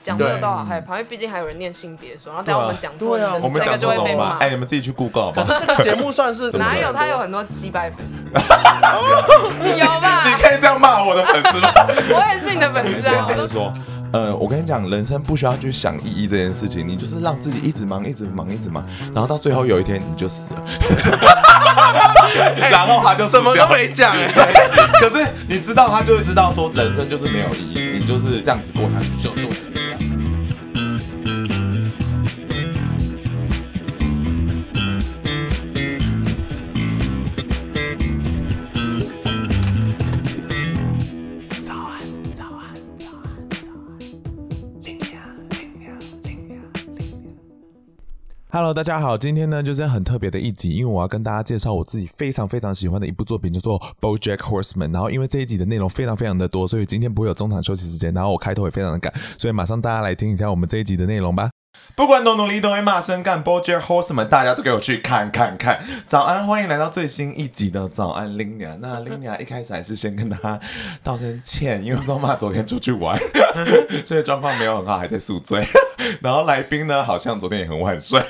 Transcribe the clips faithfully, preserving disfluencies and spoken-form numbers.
讲这个都好害怕，因为毕竟还有人念性别说，然后等下我们讲错，啊、 我们这个就会被骂。 哎，你们自己去 Google 好不好？ 可是这个节目算是哪有？他有很多几百粉丝，有吧？ 你可以这样骂我的粉丝吗？ 我也是你的粉丝啊。 我都说。呃，我跟你讲，人生不需要去想意义这件事情，你就是让自己一直忙，一直忙，一直忙，然后到最后有一天你就死了，然后他就什么都没讲哎。 可是你知道，他就会知道说，人生就是没有意义，你就是这样子过下去就对了。Hello， 大家好，今天呢就是很特别的一集，因为我要跟大家介绍我自己非常非常喜欢的一部作品，叫做 BoJack Horseman。然后因为这一集的内容非常非常的多，所以今天不会有中场休息时间，然后我开头也非常的赶，所以马上大家来听一下我们这一集的内容吧。不管多努力都会骂声干 BoJack Horseman， 大家都给我去看看看。早安，欢迎来到最新一集的早安拎娘。那拎娘一开始还是先跟大家道声歉，因为周妈昨天出去玩，所以状况没有很好，还在宿醉。然后来宾呢，好像昨天也很晚睡。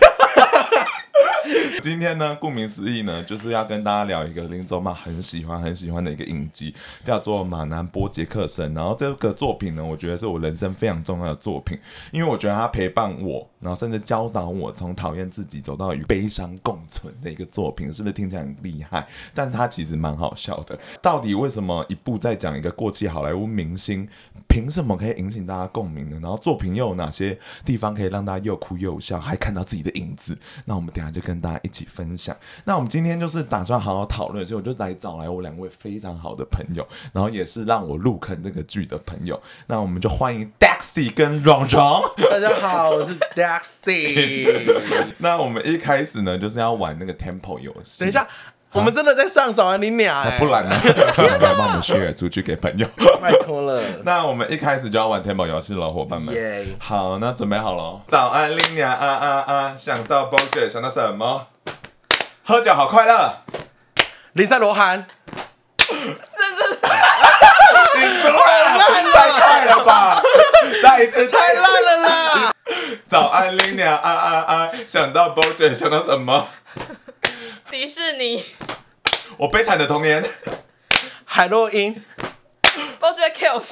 今天呢，顾名思义呢，就是要跟大家聊一个林周妈很喜欢很喜欢的一个影集，叫做《马南波杰克森》。然后这个作品呢，我觉得是我人生非常重要的作品，因为我觉得它陪伴我，然后甚至教导我从讨厌自己走到与悲伤共存的一个作品，是不是听起来很厉害？但是它其实蛮好笑的。到底为什么一部在讲一个过气好莱坞明星，凭什么可以引起大家共鸣呢？然后作品又有哪些地方可以让大家又哭又笑，还看到自己的影子？那我们等一下就跟大家一起分享。那我们今天就是打算好好讨论，所以我就来找来我两位非常好的朋友，然后也是让我入坑这个剧的朋友。那我们就欢迎 Daxi 跟蓉蓉。 大家好，我是 Daxi。 那我们一开始呢，就是要玩那个 Tempo 游戏。 等一下。我们真的在上早安你俩哎、 欸，不然呢？来帮我们 share 出去给朋友， 拜托了。 那我们一开始就要玩 Tempo 游戏了，伙伴们。 Yeah. 好，那准备好了。早安，拎娘啊啊啊！想到 BoJack 想到什么？喝酒好快乐。 林赛罗韩。 是是。 你输了，太快了吧！再一次， 太烂了啦！ 早安，拎娘啊啊啊！想到 BoJack 想到什么？ 迪士尼， 我悲惨的童年， 海洛因 ，BoJack Kills，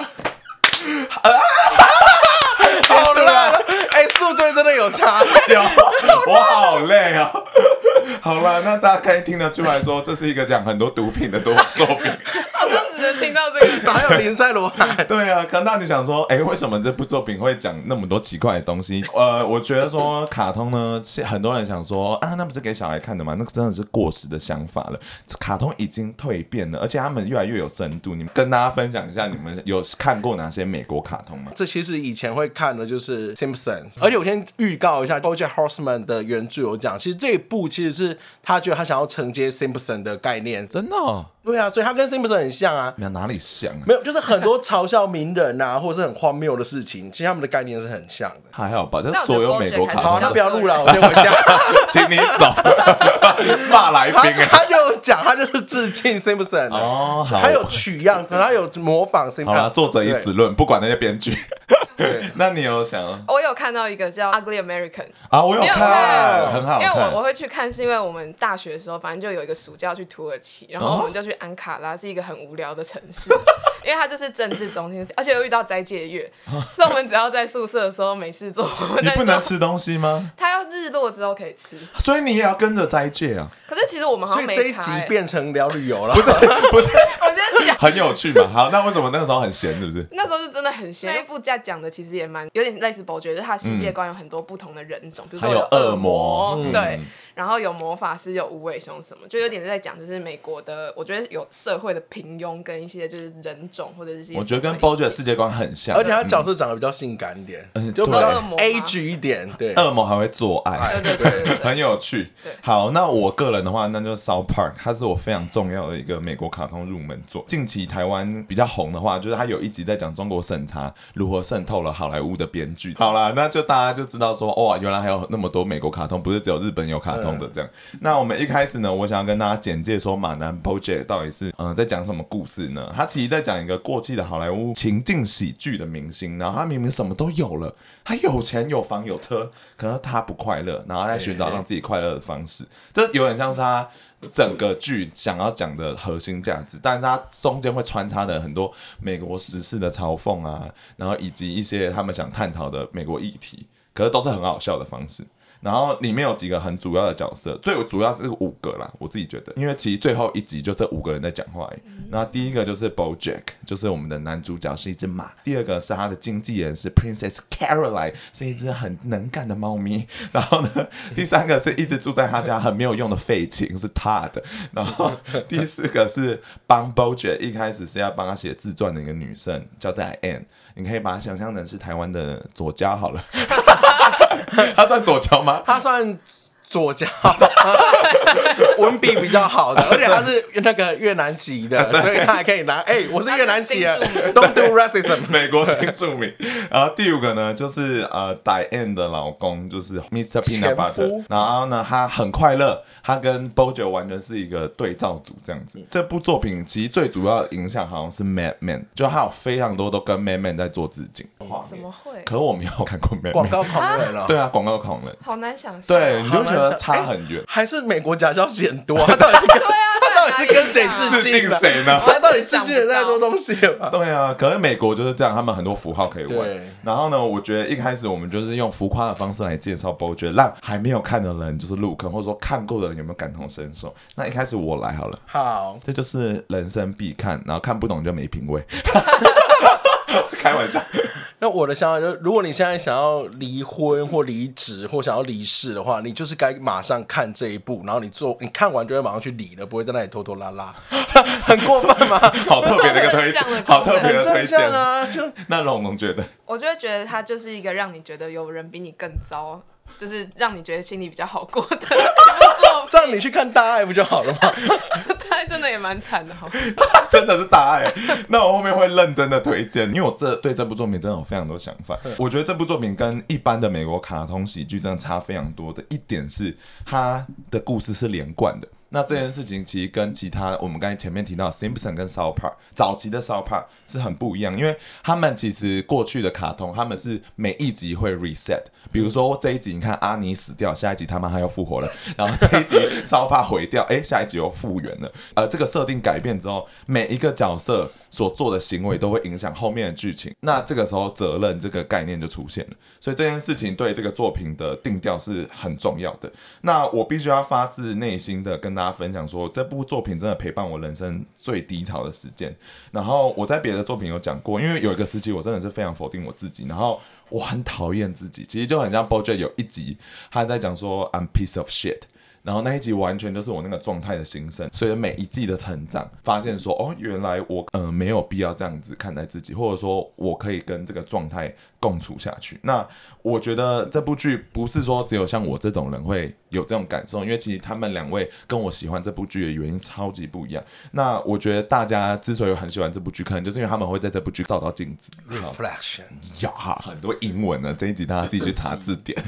好烂！哎、欸，宿醉真的有差， 有，我好累啊、哦。好了，那大家可以听得出来说，这是一个讲很多毒品的作品。 好像只能听到这个。 哪有林赛罗韩？ 对啊，可能你想说，哎、欸，为什么这部作品会讲那么多奇怪的东西？呃，我觉得说卡通呢，很多人想说啊，那不是给小孩看的吗？那真的是过时的想法了。卡通已经蜕变了，而且他们越来越有深度。你们跟大家分享一下，你们有看过哪些美国卡通吗？ 这其实以前会看的就是 Simpsons， 而且我先预告一下 BoJack Horseman 的原著有讲，其实这一部其实是他觉得他想要承接 Simpsons 的概念， 真的、哦。 对啊，所以他跟 Simpsons 很像啊。 哪里像啊？ 没有，就是很多嘲笑名人啊，或者是很荒谬的事情，其实他们的概念是很像的。 还好吧，这所有美国卡通。 好，那不要录了，我先回家， 请你走。骂来宾啊！ 他就讲，他就是致敬 Simpsons 哦，好， 他有取样，他有模仿 Simpsons。 好了，作者以死论，不管那些编剧。对，那你有想？ 我有看到一个叫《Ugly American》 啊，我有看，很好看。 因为我我会去看，是因为我们大学的时候，反正就有一个暑假去土耳其，然后我们就去安卡拉，是一个很无聊的城市，因为它就是政治中心，而且又遇到斋戒月，所以我们只要在宿舍的时候没事做。 你不能吃东西吗？ 它要日落之后可以吃， 所以你也要跟着斋戒啊。 可是其实我们好像没差、欸，所以这一集变成聊旅游了， 不是不是， 我先讲， 很有趣嘛。好，那为什么那个时候很闲，是不是？ 那时候是真的很闲。那一部在讲的其实也蛮有点类似BoJack，就是它的世界观有很多不同的人种，嗯、比如说有恶魔， 嗯、对，然后有魔法师，有无尾熊什么，就有点在讲就是美国的，我觉得有社会的平庸跟一些就是人种或者是一些， 我觉得跟BoJack世界观很像， 而且他角色长得比较性感一点，嗯、就比较 age 一点，对， 恶魔还会做爱， 对对对对， 很有趣。好，那我个人的话，那就是 South Park， 它是我非常重要的一个美国卡通入门作。近期台湾比较红的话，就是它有一集在讲中国审查如何渗透了好莱坞的编剧。好啦，那就大家就知道说，哇，原来还有那么多美国卡通，不是只有日本有卡通的这样。嗯、那我们一开始呢，我想要跟大家简介说马南 BoJack 到底是嗯、呃、在讲什么故事呢？他其实在讲一一个过气的好莱坞情境喜剧的明星，然后他明明什么都有了，他有钱有房有车，可是他不快乐，然后他在寻找让自己快乐的方式，这有点像是他整个剧想要讲的核心价值，但是它中间会穿插的很多美国时事的嘲讽啊，然后以及一些他们想探讨的美国议题，可是都是很好笑的方式。然后里面有几个很主要的角色，最主要是五个啦，我自己觉得，因为其实最后一集就这五个人在讲话而已。那第一个就是 BoJack， 就是我们的男主角是一只马；第二个是他的经纪人是 Princess Caroline， 是一只很能干的猫咪。然后呢，第三个是一直住在他家很没有用的废青是 Todd。然后第四个是帮 BoJack 一开始是要帮他写自传的一个女生，叫 Diane。你可以把它想象成是台湾的左交好了。他算左交吗？ 他算左交，文笔比较好的，而且他是那个越南籍的，所以他还可以拿。哎、欸，我是越南籍的 ，Don't do racism， 美国新著名。然后第五个呢，就是呃 Diane 的老公，就是 mister Peanut Butter。然后呢，他很快乐，他跟 BoJack 完全是一个对照组这样子。这部作品其实最主要的影响好像是 Mad Men， 就他有非常多都跟 Mad Men 在做致敬。 怎么会？ 可我没有看过 Mad Men。 广告狂人啊！ 对啊，广告狂人。 好难想象。 对，你就觉得差很远。 欸、还是美国假消息很多、啊，他到底是跟他到底是跟谁致敬的？ 谁呢？ 他到底致敬了太多东西了吧？ 对啊，可是美国就是这样，他们很多符号可以玩。然后呢，我觉得一开始我们就是用浮夸的方式来介绍 BoJack， 让还没有看的人就是入坑，或者说看过的人有没有感同身受。那一开始我来好了， 好， 这就是人生必看，然后看不懂就没品味。开玩笑。 那我的想法就是，如果你现在想要离婚或离职或想要离世的话，你就是该马上看这一部，然后你做，你看完就会马上去离了，不会在那里拖拖拉拉。很过分吗？ 好特别的一个推荐，好特别的推荐啊！就那龙龙觉得， 我就会觉得它就是一个让你觉得有人比你更糟，就是让你觉得心里比较好过的。 这样你去看大爱不就好了吗？ 大爱真的也蛮惨的，好， 真的是大爱。那我后面会认真的推荐，因为我这对这部作品真的有非常多想法。我觉得这部作品跟一般的美国卡通喜剧真的差非常多的一点是，它的故事是连贯的。那这件事情其实跟其他我们刚才前面提到 Simpson 跟 South Park 早期的 South Park 是很不一样，因为他们其实过去的卡通他们是每一集会 reset， 比如说这一集你看阿尼死掉，下一集他妈他又复活了，然后这一集 South Park 毁掉，哎，下一集又复原了。呃，这个设定改变之后，每一个角色所做的行为都会影响后面的剧情，那这个时候责任这个概念就出现了，所以这件事情对这个作品的定调是很重要的。那我必须要发自内心的跟大家分享说，这部作品真的陪伴我人生最低潮的时间。然后我在别的作品有讲过，因为有一个时期我真的是非常否定我自己，然后我很讨厌自己，其实就很像 BoJack 有一集他在讲说 I'm piece of shit，然后那一集完全就是我那个状态的心声，所以每一季的成长，发现说哦，原来我呃没有必要这样子看待自己，或者说我可以跟这个状态共处下去。那我觉得这部剧不是说只有像我这种人会有这种感受，因为其实他们两位跟我喜欢这部剧的原因超级不一样。那我觉得大家之所以很喜欢这部剧，可能就是因为他们会在这部剧照到镜子 reflection 呀，很多英文呢，这一集大家自己去查字典。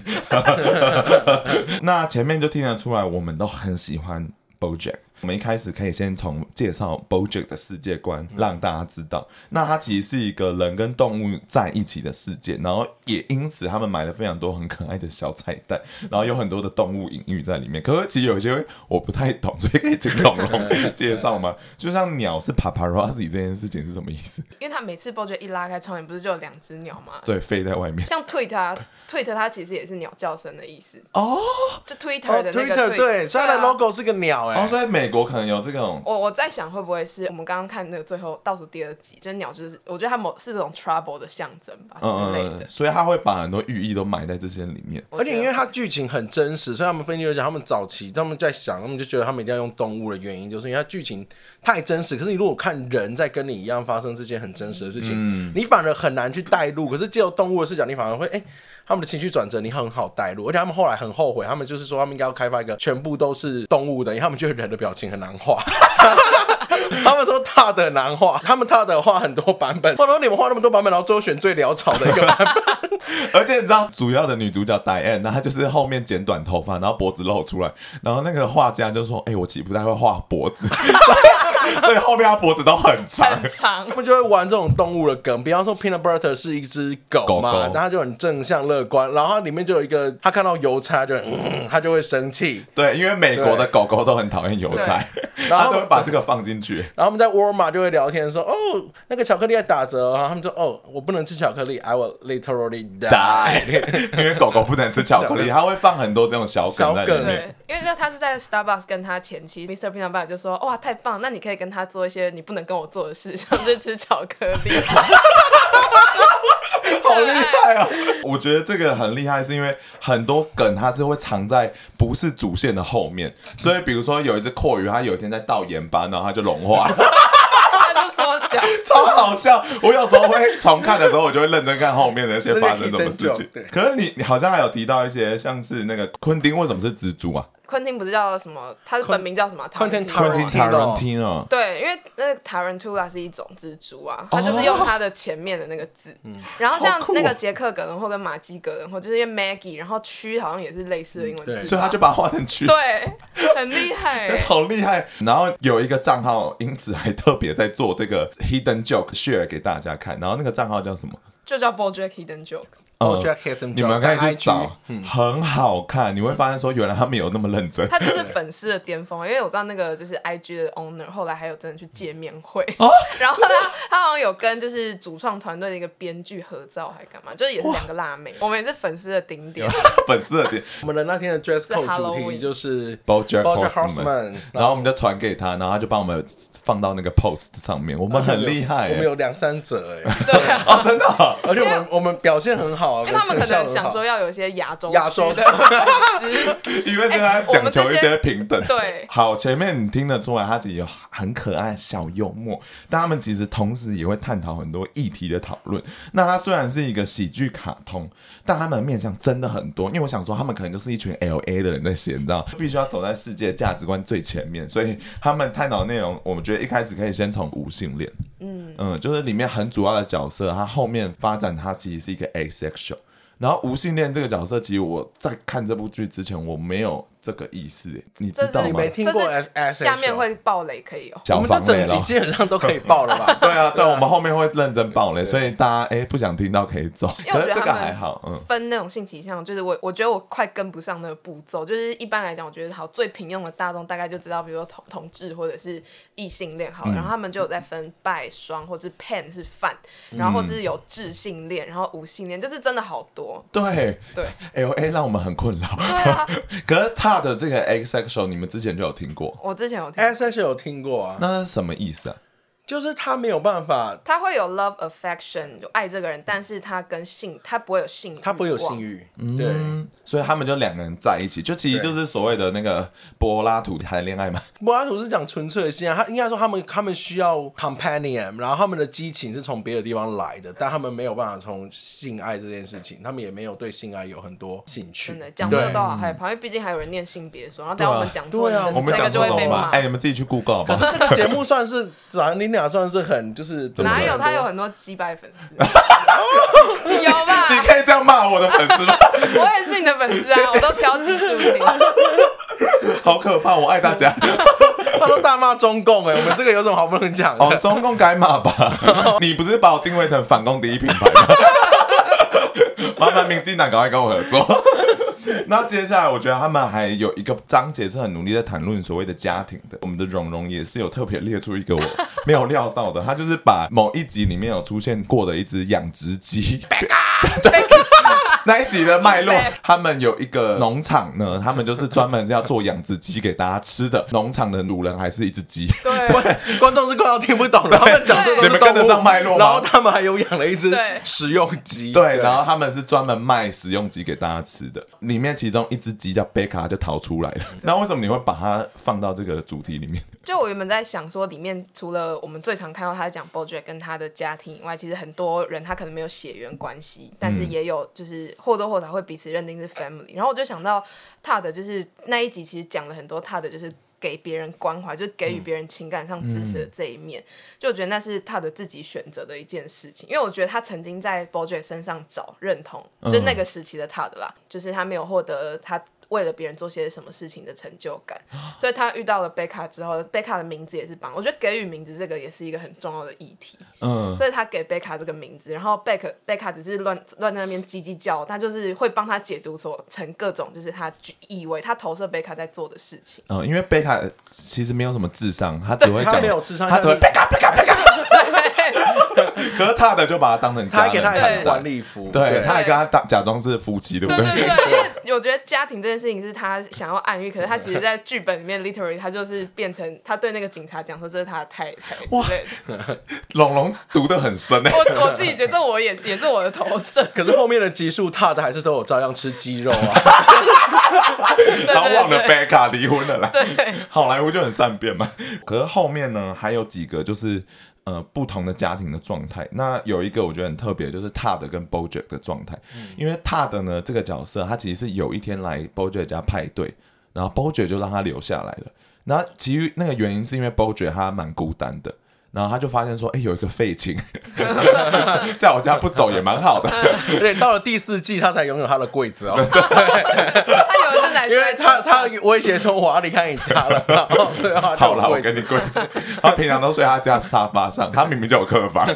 那前面就听得出来，我们都很喜欢 BoJack。我们一开始可以先从介绍 BoJack 的世界观让大家知道，那它其实是一个人跟动物在一起的世界，然后也因此他们买了非常多很可爱的小彩蛋，然后有很多的动物隐喻在里面。可是其实有一些我不太懂，所以可以请龙龙介绍吗？就像鸟是 paparazzi 这件事情是什么意思？ 因为他每次 BoJack 一拉开窗帘，不是就有两只鸟吗？ 对，飞在外面。 像 Tweet 啊 ，Tweet 它其实也是鸟叫声的意思哦， 就 Twitter 的那个 Twitter， 对，所以它的 logo 是个鸟哎、欸哦，所以美国可能有这种。 我我在想会不会是我们刚刚看那个最后倒数第二集，就是鸟，就是我觉得它某是这种 trouble 的象征吧、嗯、之类的， 所以他会把很多寓意都埋在这些里面。 而且因为它剧情很真实，所以他们分析就讲，他们早期他们在想，他们就觉得他们一定要用动物的原因，就是因为它剧情太真实。可是你如果看人在跟你一样发生这件很真实的事情，嗯、你反而很难去带入。可是借由动物的视角，你反而会哎。欸他们的情绪转折你很好带入，而且他们后来很后悔，他们就是说他们应该要开发一个全部都是动物的，因为他们觉得人的表情很难画。他们说他的难画，他们他的画很多版本，或者说你们画那么多版本，然后最后选最潦草的一个版本。 而且你知道主要的女主角 Diane， 她就是后面剪短头发，然后脖子露出来，然后那个画家就说：“哎、欸，我其实不太会画脖子。” 所以后面他脖子都很长。 很长他。们就会玩这种动物的梗，比方说 Peanut Butter 是一只狗嘛， 狗狗但它就很正向乐观，然后它里面就有一个，他看到邮差就很嗯，他就会生气。 对，因为美国的狗狗都很讨厌邮差， 然后他都会把这个放进去。 然后我们在沃尔玛就会聊天说，哦，那个巧克力在打折，然后他们说，哦，我不能吃巧克力 ，I will literally die， 因为狗狗不能吃巧克力，它会放很多这种小梗在里小梗面。 对，因为他是在 Starbucks 跟他前妻 Mister Peanut Butter 就说，哇，太棒，那你可以跟他做一些你不能跟我做的事，像是吃巧克力。 好厉害啊！我觉得这个很厉害，是因为很多梗它是会藏在不是主线的后面，所以比如说有一只蛞蝓，它有一天在倒盐巴，然后它就融化了。 他就缩小， 超好笑！我有时候会重看的时候，我就会认真看后面的那些发生什么事情。可是你你好像还有提到一些，像是那个昆汀为什么是蜘蛛啊？ 昆汀不是叫什么？他的本名叫什么 Quentin Tarantino Tarantino 对，因为那个 Tarantula 是一种蜘蛛啊，它就是用它的前面的那个字。然后像那个杰克·葛伦霍跟马基·葛伦霍，就是因为 Maggie， 然后蛆好像也是类似的英文字， 所以他就把它画成蛆。 对，很厉害， 好厉害。然后有一个账号，因此还特别在做这个 hidden joke share 给大家看。然后那个账号叫什么？ 就叫 BoJack Hidden Joke。 哦 Jack Hidden Joke， 你们可以去找， 嗯、 很好看。你会发现说，原来他们有那么认真。 他就是粉丝的巅峰，因为我知道那个就是 I G 的 owner 后来还有真的去见面会， 哦、 然后他他好像有跟就是主创团队的一个编剧合照，还干嘛，就是也是两个辣妹。我们也是粉丝的顶点， 粉丝的点。 我们的那天的 dress code 主题就是 BoJack Horseman， 然后我们就传给他，然后他就帮我们放到那个 post 上面。我们很厉害、欸， 我们有两三折哎、 欸，对啊， 哦，真的、哦， 而且我们我们表现很好啊， 因为他们可能想说要有一些亚洲亚洲的， 因为现在讲求一些平等。 对， 好，前面你听得出来，他其实有很可爱、小幽默，但他们其实同时也会探讨很多议题的讨论。那它虽然是一个喜剧卡通，但他们的面向真的很多。因为我想说，他们可能就是一群 L A 的人在写，你知道，必须要走在世界价值观最前面，所以他们探讨的内容，我们觉得一开始可以先从无性恋，嗯嗯，就是里面很主要的角色，他后面发展他其实是一个 asexual。然后无性恋这个角色，其实我在看这部剧之前，我没有这个意识，你知道吗？ 你没听过 S 下面会爆雷可以哦。 我们这整集基本上都可以爆了吧？ 对啊，对，我们后面会认真爆雷，所以大家哎不想听到可以走。可是这个还好，嗯， 分那种性倾向，就是我我觉得我快跟不上那个步骤。就是一般来讲，我觉得好最平庸的大众大概就知道，比如说同同志或者是异性恋好了，嗯、然后他们就有在分拜双，或是 pan 是泛，然后或是有智性恋，然后无性恋，就是真的好多。 对。 对 ，L A 让我们很困扰。 对啊， 可是他的这个 asexual， 你们之前就有听过？ 我之前有听 asexual 有听过啊。 那是什么意思啊？ 就是他没有办法， 他会有 love affection， 就爱这个人，但是他跟性，他不会有性欲， 他不会有性欲，对、 嗯，所以他们就两个人在一起，就其实就是所谓的那个柏拉图谈恋爱嘛。 柏拉图是讲纯粹的性爱，他应该说他们他们需要 companion， 然后他们的激情是从别的地方来的，但他们没有办法从性爱这件事情，他们也没有对性爱有很多兴趣。 真的讲这个都好害怕，因为毕竟还有人念性别说，然后等下我们讲错， 对啊， 我们这个就会被骂。 哎，你们自己去 Google 好不好？ 可是这个节目算是，咱你俩算是很就是哪有他有很多击败粉丝，有吧？ 你可以这样骂我的粉丝吗？ 我也是你的粉丝啊，我都挑技术听。 好可怕，我爱大家。 他都大骂中共哎、欸，我们这个有什么好不能讲的？ 哦，中共该骂吧？你不是把我定位成反共第一品牌吗？麻烦民进党赶快跟我合作。那接下来，我觉得他们还有一个章节是很努力在谈论所谓的家庭的。我们的蓉蓉也是有特别列出一个我没有料到的，他就是把某一集里面有出现过的一只养殖鸡，对，那一集的脉络，他们有一个农场呢，他们就是专门要做养殖鸡给大家吃的。农场的主人还是一只鸡， 对， 对，观众是快要听不懂了，他们讲这都是你们跟得上脉络吗？ 然后他们还有养了一只食用鸡， 对，然后他们是专门卖食用鸡给大家吃的。里面其中一只鸡叫贝卡就逃出来了。那为什么你会把它放到这个主题里面？ 就我原本在想说，里面除了我们最常看到他在讲 BoJack 跟他的家庭以外，其实很多人他可能没有血缘关系，但是也有就是或多或少会彼此认定是 family。然后我就想到 Todd 就是那一集其实讲了很多 Todd 就是给别人关怀，就是给予别人情感上支持的这一面，嗯、就我觉得那是他的自己选择的一件事情。因为我觉得他曾经在 BoJack 身上找认同，嗯、就是那个时期的他的啦，就是他没有获得他为了别人做些什么事情的成就感。所以他遇到了贝卡之后，贝卡的名字也是帮，我觉得给予名字这个也是一个很重要的议题。嗯，所以他给贝卡这个名字，然后贝卡贝卡只是乱乱在那边叽叽叫，他就是会帮他解读成各种就是他以为他投射贝卡在做的事情。 嗯，因为贝卡其实没有什么智商，他只会讲， 他没有智商， 他只会贝卡贝卡贝卡。可是他的就把他当成家人， 他还给他一个晚礼服， 对，对他还跟他当假装是夫妻，对不对？ 对对对，因为我觉得家庭这件事情是他想要暗喻，可是他其实在剧本里面 literally 他就是变成他对那个警察讲说这是他的太太。哇， 龙龙读得很深哎、 欸，我我自己觉得我也也是我的投射。 可是后面的集数踏的还是都有照样吃鸡肉啊。 他忘了贝卡离婚了啦。 对， 好莱坞就很善变嘛。可是后面呢，还有几个就是呃不同的家庭的状态。那有一个我觉得很特别，就是 Todd 跟 Bojack 的状态。嗯、因为 Todd 呢这个角色，他其实是有一天来 Bojack 家派对，然后 Bojack 就让他留下来了。然后其余那个原因是因为 Bojack 他蛮孤单的。然后他就发现说，哎、欸，有一个废青在我家不走也蛮好的。 而且到了第四季，他才拥有他的柜子哦。 他有一阵才因为他他威胁说我要离开你家了，然后最后他好了，我给你柜子。他平常都睡他家沙发上，他明明就有客房，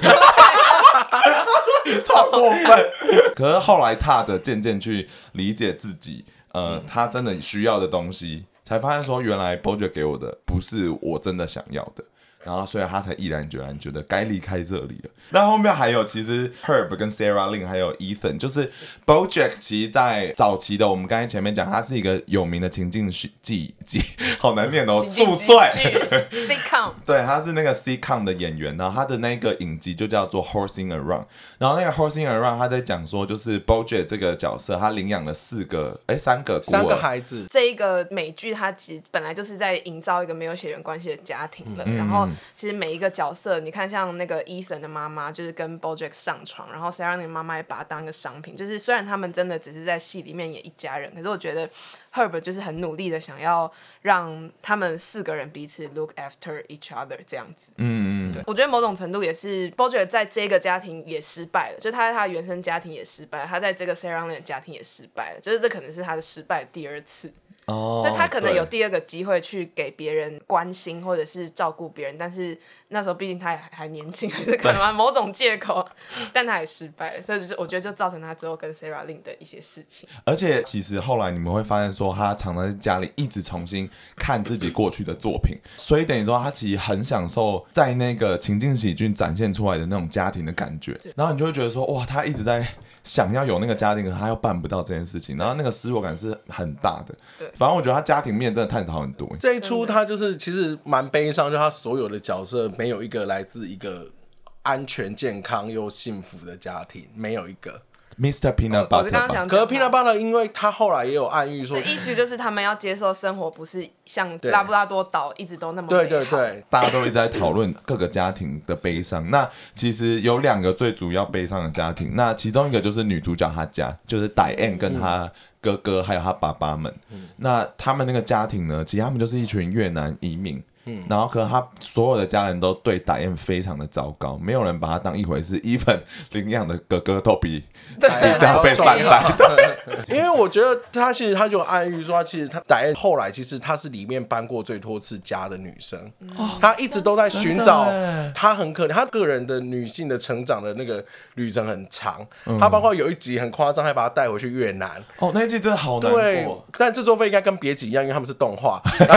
超过分。可是后来他的渐渐去理解自己，呃，他真的需要的东西，才发现说，原来 Bojack 给我的不是我真的想要的。然后，所以他才毅然决然觉得该离开这里了。那后面还有，其实 Herb 跟 Sarah Lynn 还有 Ethan， 就是 Bojack， 其实在早期的我们刚才前面讲，他是一个有名的情境剧，好难念哦，宿醉 sitcom， 对，他是那个 sitcom 的演员，然后他的那个影集就叫做 Horsing Around， 然后那个 Horsing Around 他在讲说，就是 Bojack 这个角色，他领养了四个，哎，三个孤儿， 三个孩子。 这一个美剧，它其实本来就是在营造一个没有血缘关系的家庭了，嗯、然后。其实每一个角色，你看像那个 Ethan 的妈妈，就是跟 Bojack 上床，然后 Sarah 的妈妈也把他当一个商品。就是虽然他们真的只是在戏里面演一家人，可是我觉得 Herb 就是很努力的想要让他们四个人彼此 look after each other 这样子。嗯嗯，对，我觉得某种程度也是 Bojack 在这个家庭也失败了，就他在他的原生家庭也失败了，他在这个 Sarah 的家庭也失败了，就是这可能是他的失败的第二次。哦，那他可能有第二个机会去给别人关心或者是照顾别人，但是那时候毕竟他还还年轻，还是可能某种借口，但他也失败了，所以就是我觉得就造成他之后跟 Sarah Lynn 的一些事情。 而且其实后来你们会发现说，他常常在家里一直重新看自己过去的作品，所以等于说他其实很享受在那个情境喜剧展现出来的那种家庭的感觉，然后你就会觉得说，哇，他一直在想要有那个家庭，可是他又办不到这件事情，然后那个失落感是很大的。对，反正我觉得他家庭面真的探讨很多。 这一出他就是其实蛮悲伤，就他所有的角色没有一个来自一个安全、健康又幸福的家庭，没有一个。 Mister Peanut Butter， 我是刚刚想讲， 可是 Peanut Butter， 因为他后来也有暗喻说， 意思就是他们要接受生活不是像拉布拉多岛一直都那么美好。 对对对， 大家都一直在讨论各个家庭的悲伤。那其实有两个最主要悲伤的家庭，那其中一个就是女主角她家，就是 Diane 跟她哥哥还有她爸爸们。嗯、那他们那个家庭呢，其实他们就是一群越南移民。嗯、然后可能他所有的家人都对Diane非常的糟糕，没有人把他当一回事 ，even 领养的哥哥都比这样被善待。 因为我觉得他其实他就有暗喻说，他其实他Diane后来其实他是里面搬过最多次家的女生，嗯、他一直都在寻找，他很可怜，他个人的女性的成长的那个旅程很长，嗯、他包括有一集很夸张，还把他带回去越南。 哦，那一集真的好难过。 对，但制作费应该跟别集一样，因为他们是动画。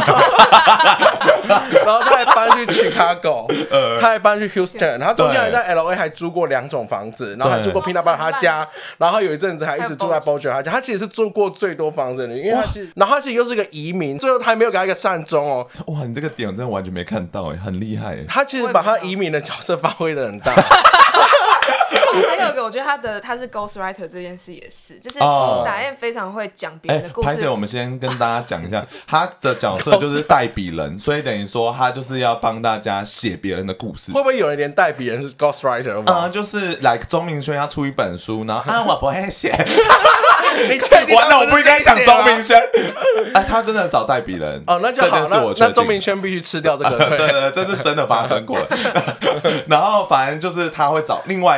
然后他还搬去 Chicago， 呃、他还搬去 Houston， 他中间还在 L A 还租过两种房子，然后还住过 Peanut Butter 他家，然后有一阵子还一直住在 Bojack 他家。他其实是住过最多房子的人，因为他其实，然后他其实又是个移民，最后他还没有给他一个善终哦。 哇，你这个点我真的完全没看到哎，很厉害哎。 他其实把他移民的角色发挥的很大。 还有一个，我觉得他的他是 ghostwriter 这件事也是，就是Diane非常会讲别人的故事。 拍摄我们先跟大家讲一下，他的角色就是代笔人，所以等于说他就是要帮大家写别人的故事。 会不会有人连代笔人是 ghostwriter？ 嗯、呃，就是来钟明轩要出一本书，然后啊我不会写。 你确定？ 完了，我不应该讲钟明轩。啊，他真的找代笔人哦，那就好。那那钟明轩必须吃掉这个。 对对对，这是真的发生过的。然后反正就是他会找另外一个人来帮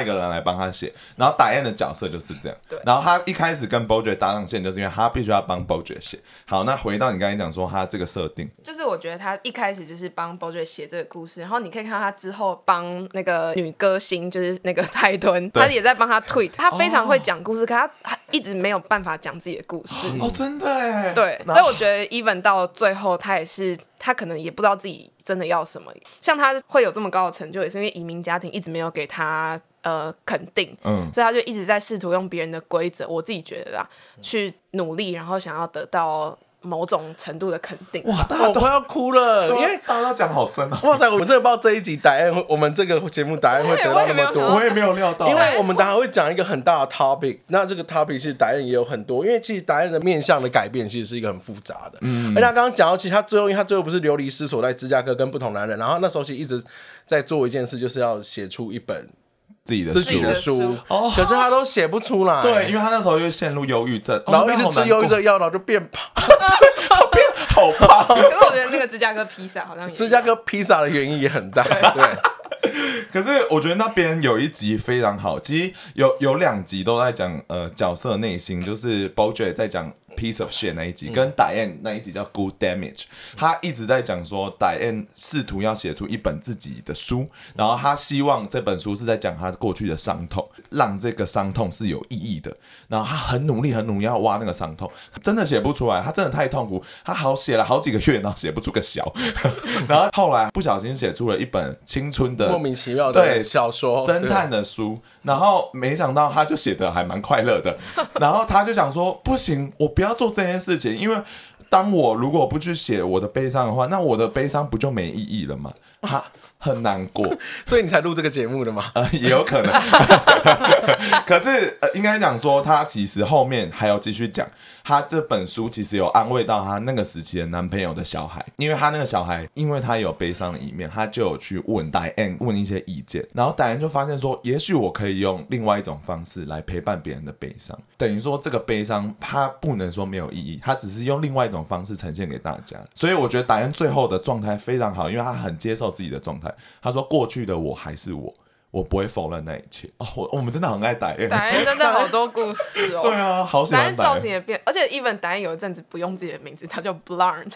帮他写。然后 Diane 的角色就是这样， 对。 然后他一开始跟 Bojack 搭上线，就是因为他必须要帮 Bojack 写。好，那回到你刚才讲说他这个设定， 就是我觉得他一开始就是帮 Bojack 写这个故事，然后你可以看到他之后帮那个女歌星，就是那个泰敦，他也在帮他 tweet， 他非常会讲故事，可他他一直没有办法讲自己的故事。 哦，真的哎。 对，所以我觉得 even 到最后，他也是他可能也不知道自己真的要什么。像他会有这么高的成就，也是因为移民家庭一直没有给他呃肯定，嗯，所以他就一直在试图用别人的规则，我自己觉得啦，去努力，然后想要得到某种程度的肯定。 哇，大家都要哭了，因为大家讲好深啊！ 哇塞，我们真的不知道这一集答案，我们这个节目答案会得到那么多， 我也没有料到， 因为我们等下会讲一个很大的 topic， 那这个 topic 其实答案也有很多，因为其实答案的面向的改变其实是一个很复杂的。嗯，而且他刚刚讲到，其实他最后，因为他最后不是流离失所在芝加哥跟不同男人，然后那时候其实一直在做一件事，就是要写出一本。 自己的自己的书，哦，可是他都写不出来。 对，因为他那时候就陷入忧郁症， 然后一直吃忧郁症药，然后就变胖， 变好胖。 可是我觉得那个芝加哥披萨好像也芝加哥披萨的原因也很大，对。 可是我觉得那边有一集非常好，其实有有两集都在讲呃角色内心，就是 Bojack 在讲 piece of shit 那一集，跟 Diane 那一集叫 Good Damage， 他一直在讲说 Diane 试图要写出一本自己的书，然后他希望这本书是在讲他过去的伤痛，让这个伤痛是有意义的，然后他很努力很努力要挖那个伤痛，真的写不出来，他真的太痛苦，他好写了好几个月，然后写不出个小，然后后来不小心写出了一本青春的莫名其妙的小说侦探的书，然后没想到他就写得还蛮快乐的，然后他就想说不行，我不要做这件事情，因为当我如果不去写我的悲伤的话，那我的悲伤不就没意义了吗？他很难过， 所以你才录这个节目的吗？ 呃，也有可能。可是、呃、应该讲说，他其实后面还要继续讲，他这本书其实有安慰到他那个时期的男朋友的小孩，因为他那个小孩，因为他有悲伤的一面，他就有去问 Diane 问一些意见，然后 Diane 就发现说，也许我可以用另外一种方式来陪伴别人的悲伤，等于说这个悲伤他不能说没有意义，他只是用另外一种方式呈现给大家。所以我觉得 Diane 最后的状态非常好，因为他很接受自己的状态。他说：“过去的我还是我，我不会否认那一切。”哦，我我们真的很爱Diane， 答案真的好多故事哦。 对啊，好喜欢答案造型也变，而且 even 答案有一阵子不用自己的名字，他叫 Blonde。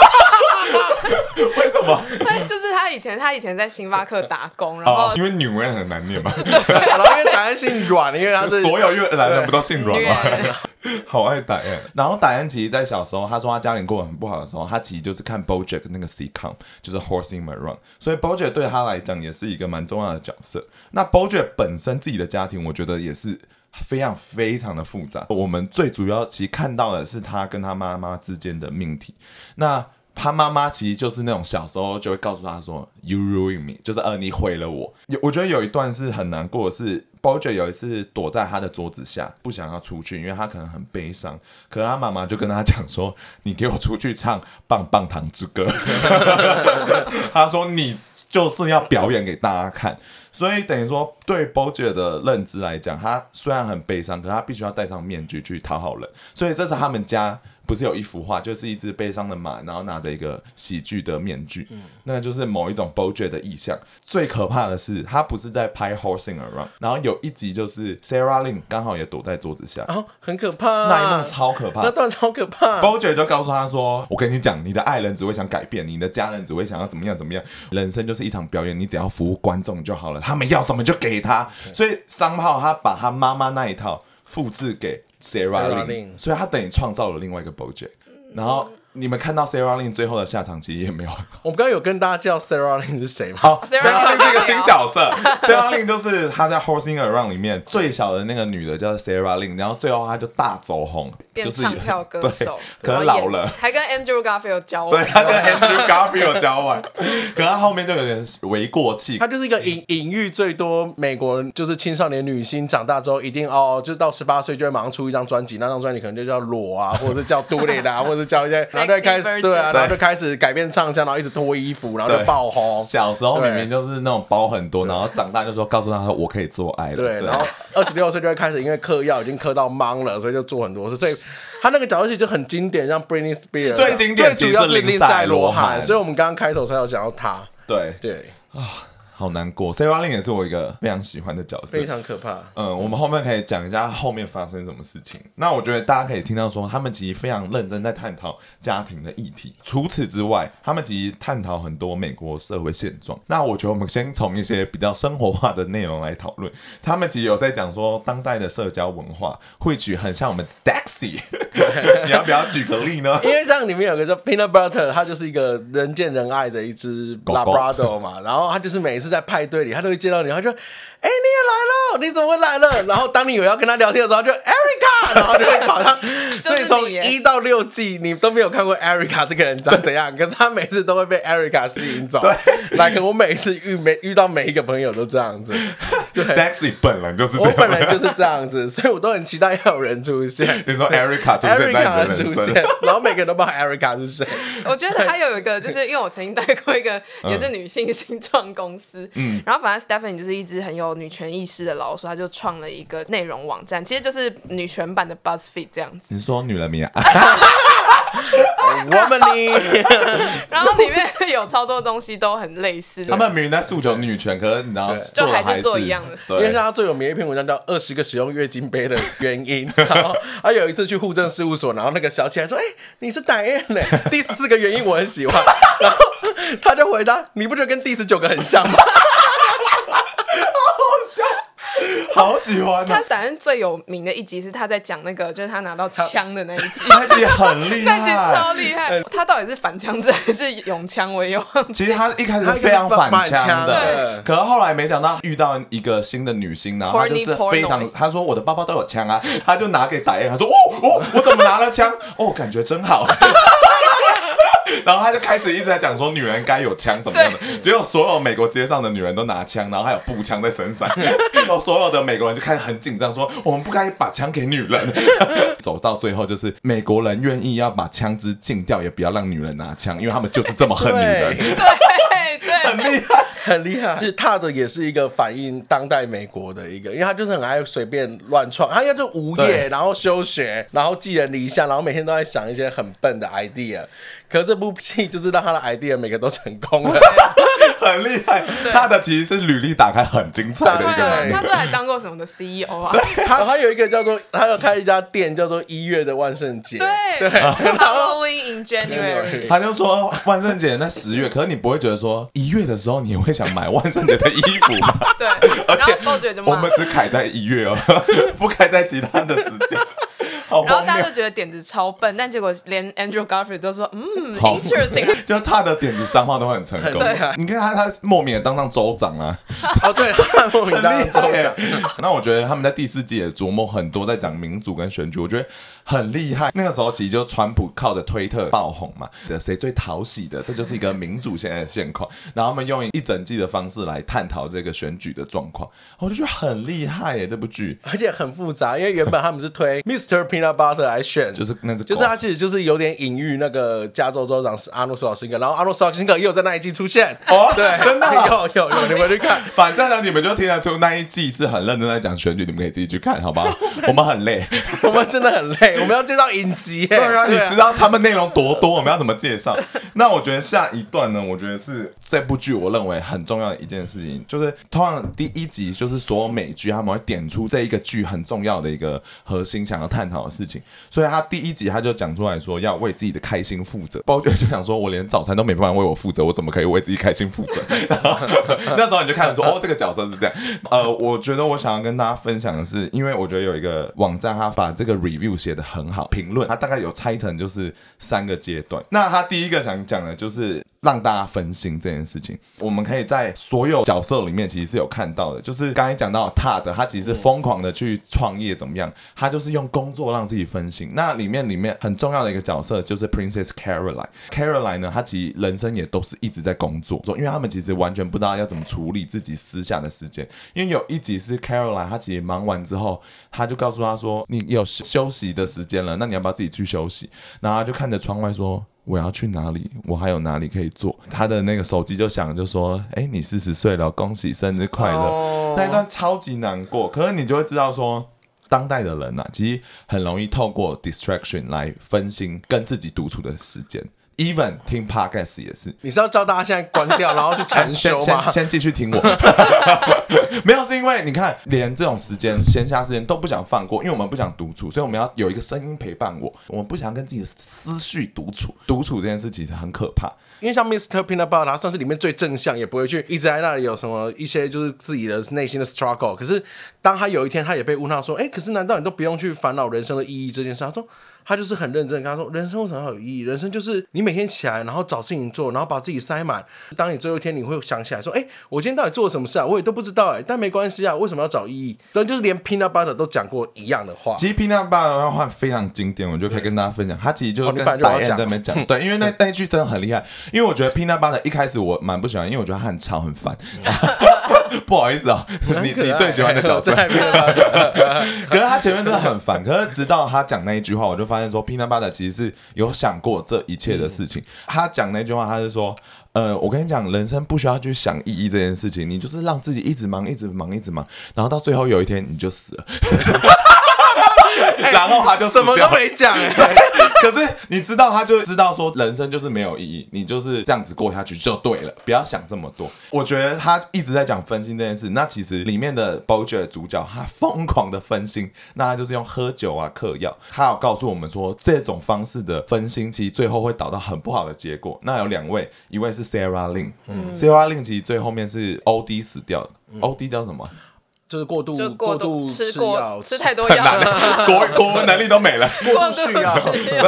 为什么？ 就是他以前他以前在星巴克打工，然后、 哦、因为女人很难念嘛， 对，然后因为答案姓阮，因为他是所有越南人不都姓阮吗？好爱Diane。然后Diane其实在小时候，他说他家庭过得很不好的时候，他其实就是看 Bojack 那个 sitcom， 就是 Horsing Around， 所以 Bojack 对他来讲也是一个蛮重要的角色。那 Bojack 本身自己的家庭，我觉得也是非常非常的复杂。我们最主要其实看到的是他跟他妈妈之间的命题。那他妈妈其实就是那种小时候就会告诉他说 You ruin me， 就是呃你毁了我。我觉得有一段是很难过的是 Bojack 有一次躲在他的桌子下不想要出去，因为他可能很悲伤，可是他妈妈就跟他讲说你给我出去唱棒棒糖之歌。他说你就是要表演给大家看，所以等于说对 Bojack 的认知来讲，他虽然很悲伤，可是他必须要戴上面具去讨好人，所以这是他们家不是有一幅画，就是一只悲伤的马，然后拿着一个喜剧的面具，嗯、那就是某一种 Bojack 的意象。最可怕的是，他不是在拍 Horsing Around， 然后有一集就是 Sarah Lynn 刚好也躲在桌子下， 哦，很可怕、啊， 那一幕超可怕， 那段超可怕。 Bojack 就告诉他说：“我跟你讲，你的爱人只会想改变，你的家人只会想要怎么样怎么样，人生就是一场表演，你只要服务观众就好了，他们要什么就给他。”所以somehow他把他妈妈那一套复制给Sarah Lynn， 所以他等于创造了另外一个 Bojack。然后你们看到 Sarah Lynn 最后的下场其实也没有。 我们刚刚有跟大家介绍 Sarah Lynn 是谁吗？ 好、oh, ，Sarah Lynn 是一个新角色。Sarah Lynn 就是她在 Horsing Around 里面最小的那个女的叫 Sarah Lynn， 然后最后她就大走红， 变唱跳歌手， 可能老了， 还跟 Andrew Garfield 交往。 对，她跟 Andrew Garfield 交往，可是她后面就有点为过气。 她就是一个隐隐喻最多美国就是青少年女星长大之后一定哦，就是到十八岁就会马上出一张专辑，那张专辑可能就叫裸啊，或者是叫 Do It 啊，或者是叫一些，然后就开始对啊，然后就开始改变唱腔，然后一直脱衣服，然后就爆红。 小时候明明就是那种包很多，然后长大就说告诉他说我可以做爱了。 对，对然后二十六岁就会开始因为嗑药已经嗑到懵了，所以就做很多事。所以他那个角色其实就很经典，像 Britney Spears 最经典， 最主要是林赛罗韩，所以我们刚刚开头才有讲到他。 对对啊。 好难过。Sarah Lynn 也是我一个非常喜欢的角色， 非常可怕。 嗯，我们后面可以讲一下后面发生什么事情。那我觉得大家可以听到说，他们其实非常认真在探讨家庭的议题。除此之外，他们其实探讨很多美国社会现状。那我觉得我们先从一些比较生活化的内容来讨论。他们其实有在讲说，当代的社交文化会举很像我们 Daxi 你要不要举个例呢？ 因为像里面有个叫 Peanut Butter， 它就是一个人见人爱的一只 Labrador 嘛，然后他就是每一次在派对里，他都会见到你，他就哎、欸、你也来了，你怎么会来了？然后当你有要跟他聊天的时候，就 Erica， 然后就会马上，所以从一到六季你都没有看过 Erica 这个人长怎样，可是他每次都会被 Erica 吸引走。对，来，我每一次遇每遇到每一个朋友都这样子。对 ，Daxi 本人就是这样， 我本人就是这样子，所以我都很期待要有人出现。 你说 Erica 出现在你的人生， 然后每个人都不知道 Erica 是谁。 我觉得他有一个，就是因为我曾经待过一个也是女性新创公司，嗯，然后反正 Stephanie 就是一只很有女权意识的老鼠，他就创了一个内容网站，其实就是女权版的 BuzzFeed 这样子。 你说女人迷啊 ？Womanly， 然后里面有超多东西都很类似。 他们明明在诉求女权，可是你知道， 就还是做一样的事。 因为像他最有名的一篇文章叫《二十个使用月经杯的原因》，然后他有一次去户政事务所，然后那个小姐还说：“哎、欸，你是 Diane 呢、欸？第四个原因我很喜欢。”然后他就回答：“你不觉得跟第十九个很像吗？” 好喜欢、啊、 他反正最有名的一集是他在讲那个，就是他拿到枪的那一集， 那集很厉害， 那集超厉害。他到底是反枪战还是拥枪？我也忘记。 其实他一开始是非常反枪的，可是后来没想到遇到一个新的女星，然后他就是非常，他说我的包包都有枪啊，他就拿给打野，他说哦哦，我怎么拿了枪？哦，感觉真好。然后他就开始一直在讲说女人该有枪什么样的，结果所有美国街上的女人都拿枪，然后还有步枪在身上，然后所有的美国人就开始很紧张，说我们不该把枪给女人。走到最后就是美国人愿意要把枪支禁掉，也不要让女人拿枪，因为他们就是这么恨女人。 对对对， 很厉害。 很厉害，其实他的也是一个反映当代美国的一个，因为他就是很爱随便乱创，他应该就无业，然后休学，然后寄人篱下，然后每天都在想一些很笨的 idea。可是这部戏就是让他的 idea 每个都成功了， 很厉害。他的其实是履历打开很精彩的一个人， 他是还当过什么的 C E O 啊？ 他还有一个叫做，他要开一家店叫做一月的万圣节， 对对 ，Halloween in January。 他就说万圣节在十月，可是你不会觉得说一月的时候你也会想买万圣节的衣服吗？ 对， 而且我们只开在一月哦，不开在其他的时间。 然后大家都觉得点子超笨，但结果连 Andrew Garfield 都说嗯 interesting， 就他的点子商号都很成功。 对， 你看他他莫名的当上州长啊， 哦对，他莫名当上州长。 那我觉得他们在第四季也琢磨很多，在讲民主跟选举，我觉得很厉害。那个时候其实就川普靠着推特爆红嘛，谁最讨喜的，这就是一个民主现在的现况。然后他们用一整季的方式来探讨这个选举的状况，我就觉得很厉害耶，这部剧， 而且很复杂，因为原本他们是推 Mister Peanut Butter 来选， 就是那个， 就是他其实就是有点隐喻那个加州州长是阿诺·施瓦辛格，然后阿诺·施瓦辛格也有在那一季出现哦，对， 真的有有有，你们去看， 反正呢，你们就听得出那一季是很认真在讲选举，你们可以自己去看，好不好？我们很累， 我们真的很累，我们要介绍影集， 对啊，你知道他们内容多多，我们要怎么介绍？那我觉得下一段呢，我觉得是这部剧我认为很重要的一件事情，就是通常第一集就是所有美剧他们会点出这一个剧很重要的一个核心想要探讨的事情，所以他第一集他就讲出来说要为自己的开心负责。包卷就想说，我连早餐都没办法为我负责，我怎么可以为自己开心负责？那时候你就看得说，哦，这个角色是这样。呃，我觉得我想要跟大家分享的是，因为我觉得有一个网站，他把这个 review 写得很好，评论他大概有拆成就是三个阶段。那他第一个想讲的就是让大家分心这件事情，我们可以在所有角色里面其实是有看到的，就是刚才讲到 Todd 他其实是疯狂的去创业怎么样，他就是用工作让自己分心。那里面里面很重要的一个角色就是 Princess Caroline Caroline 呢，他其实人生也都是一直在工作，因为他们其实完全不知道要怎么处理自己私下的时间。因为有一集是 Caroline 他其实忙完之后，他就告诉他说你有休息的时间了，那你要不要自己去休息？然后他就看着窗外说我要去哪里？我还有哪里可以做？他的那个手机就响，就说：“哎、欸，你四十岁了，恭喜生日快乐！” oh. 那一段超级难过，可是你就会知道说，当代的人啊，其实很容易透过 distraction 来分心跟自己独处的时间。 even 听 podcast 也是。 你是要教大家现在关掉，然后去禅修吗？ 先先继续听我。没有，是因为你看，连这种时间闲暇时间都不想放过，因为我们不想独处，所以我们要有一个声音陪伴我。我们不想跟自己的思绪独处，独处这件事其实很可怕。 因为像 mister Peanut Butter 他算是里面最正向，也不会去一直在那里有什么一些就是自己的内心的 struggle。可是当他有一天他也被问到说，哎、欸，可是难道你都不用去烦恼人生的意义这件事？他说他就是很认真跟他说，人生为什么要有意义？人生就是你每天起来，然后找事情做，然后把自己塞满。当你最后一天你会想起来说，哎、欸，我今天到底做了什么事啊？我也都不知道哎、欸，但没关系啊，为什么要找意义？所以就是连 Peanut Butter 都讲过一样的话。 其实 Peanut Butter 的话非常经典，我就可以跟大家分享。他其实就是跟白燕在那边讲，对，因为那那一句真的很厉害。因为我觉得 Peanut Butter 一开始我蛮不喜欢，因为我觉得他很吵很烦。不好意思啊、喔，你你最喜欢的角色。可是他前面真的很烦，可是直到他讲那一句话，我就发现说 Peanut Butter 其实是有想过这一切的事情。他讲那句话，他是说，呃，我跟你讲，人生不需要去想意义这件事情，你就是让自己一直忙，一直忙，一直忙，然后到最后有一天你就死了。然后他就什么都没讲哎， 可是你知道，他就知道说人生就是没有意义，你就是这样子过下去就对了，不要想这么多。我觉得他一直在讲分心这件事，那其实里面的 BoJack 的主角他疯狂的分心，那他就是用喝酒啊、嗑药。他有告诉我们说，这种方式的分心其实最后会导到很不好的结果。那有两位，一位是 Sarah Lynn，Sarah、嗯、Lynn 其实最后面是 O D 死掉的、嗯、，O D 叫什么？ 就是过度就过度吃吃过药吃太多药， 国国文能力都没了， 过度需要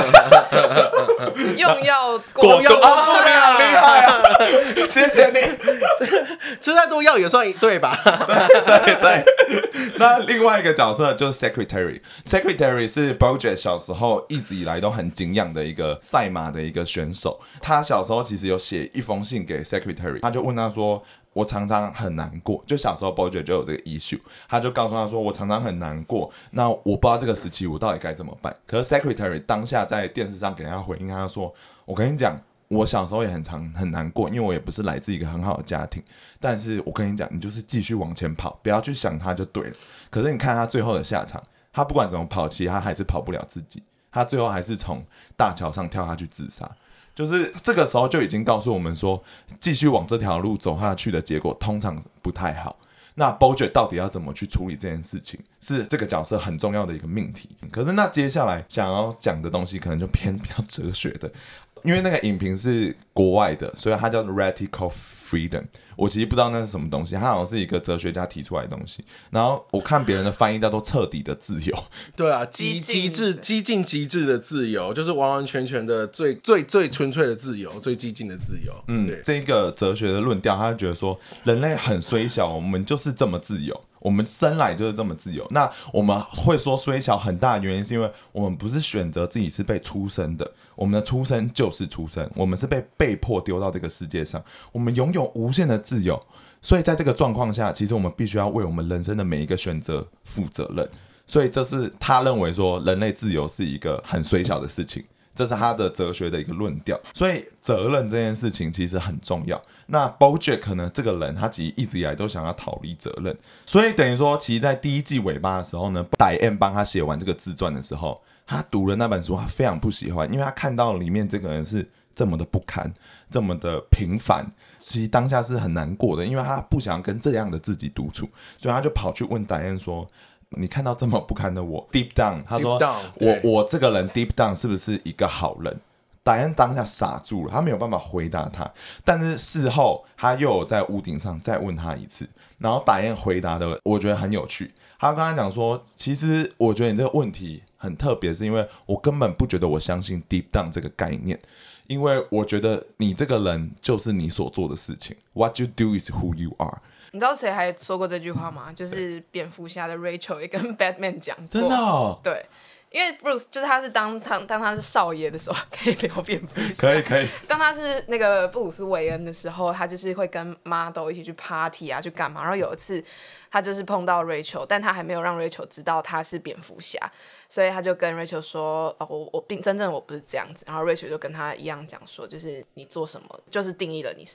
用药过度哦，你好厉害啊！谢谢你， 吃太多药也算对吧？ 对对对。那另外一个角色就是 Secretary，Secretary 是 BoJack 小时候一直以来都很敬仰的一个赛马的一个选手。他小时候其实有写一封信给 Secretary， 他就问他说，我常常很难过，就小时候 BoJack 就有这个 issue， 他就告诉他说，我常常很难过，那我不知道这个时期我到底该怎么办。可是 Secretary 当下在电视上给他回应，他说，我跟你讲，我小时候也很常很难过，因为我也不是来自一个很好的家庭，但是我跟你讲，你就是继续往前跑，不要去想他就对了。可是你看他最后的下场，他不管怎么跑，其实他还是跑不了自己，他最后还是从大桥上跳下去自杀。就是这个时候就已经告诉我们说，继续往这条路走下去的结果通常不太好。那 BoJack 到底要怎么去处理这件事情，是这个角色很重要的一个命题。可是那接下来想要讲的东西可能就偏比较哲学的，因为那个影评是国外的，所以它叫 Radical Freedom。我其实不知道那是什么东西，它好像是一个哲学家提出来的东西。然后我看别人的翻译叫做彻底的自由。 对啊，极极致、激进、极致的自由，就是完完全全的最最最纯粹的自由，最激进的自由。 嗯，对，这个哲学的论调，他觉得说人类很衰小，我们就是这么自由。我们生来就是这么自由，那我们会说衰小很大的原因是因为我们不是选择自己是被出生的，我们的出生就是出生，我们是被被迫丢到这个世界上，我们拥有无限的自由，所以在这个状况下，其实我们必须要为我们人生的每一个选择负责任，所以这是他认为说人类自由是一个很衰小的事情，这是他的哲学的一个论调，所以责任这件事情其实很重要。那 BoJack 呢，这个人他其实一直以来都想要逃离责任，所以等于说，其实在第一季尾巴的时候呢，戴安帮他写完这个自传的时候，他读了那本书，他非常不喜欢，因为他看到里面这个人是这么的不堪，这么的平凡，其实当下是很难过的，因为他不想跟这样的自己独处，所以他就跑去问戴安说，你看到这么不堪的我 deep down， 他说 down， 我我这个人 deep down 是不是一个好人？戴安当下傻住了，他没有办法回答他，但是事后他又有在屋顶上再问他一次，然后戴安回答的我觉得很有趣，他跟他讲说，其实我觉得你这个问题很特别，是因为我根本不觉得我相信 deep down 这个概念，因为我觉得你这个人就是你所做的事情 ，What you do is who you are。 你知道谁还说过这句话吗？就是蝙蝠侠的 Rachel 也跟 Batman 讲过， 真的哦， 对。因为 Bruce 就是他是当当当他是少爷的时候可以聊蝙蝠侠， 可以可以。 当他是那个布鲁斯韦恩的时候，他就是会跟 model 一起去 party 啊，去干嘛。然后有一次他就是碰到 Rachel， 但他还没有让 Rachel 知道他是蝙蝠侠，所以他就跟 Rachel 说：“哦，我我并真正我不是这样子。”然后 Rachel 就跟他一样讲说：“就是你做什么，就是定义了你是谁。”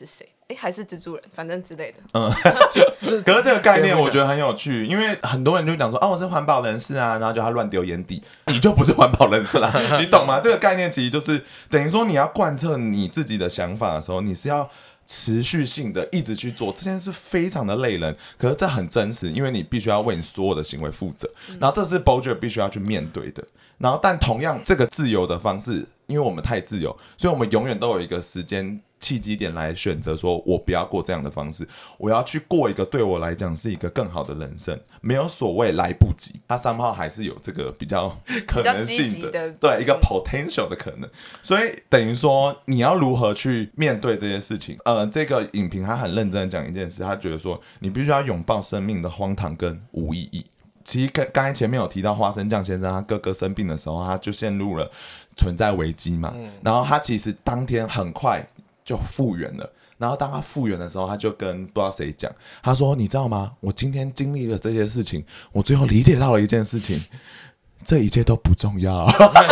哎、欸、还是蜘蛛人，反正之类的。 嗯，可是这个概念我觉得很有趣，因为很多人就讲说，哦，我是环保人士啊，然后就他乱丢烟蒂，你就不是环保人士啦，你懂吗？这个概念其实就是等于说你要贯彻你自己的想法的时候，你是要持续性的一直去做这件事，非常的累人，可是这很真实，因为你必须要为你所有的行为负责，然后这是 BoJack 必须要去面对的。然后但同样这个自由的方式，因为我们太自由，所以我们永远都有一个时间契机点来选择说我不要过这样的方式，我要去过一个对我来讲是一个更好的人生，没有所谓来不及，它somehow还是有这个比较可能性 的, 的对一个 potential 的可能，所以等于说你要如何去面对这些事情。呃，这个影评他很认真的讲一件事，他觉得说你必须要拥抱生命的荒唐跟无意义。其实刚才前面有提到花生酱先生他哥哥生病的时候，他就陷入了存在危机嘛、嗯、然后他其实当天很快就复原了，然后当他复原的时候，他就跟不知道谁讲，他说你知道吗，我今天经历了这些事情，我最后理解到了一件事情，这一切都不重要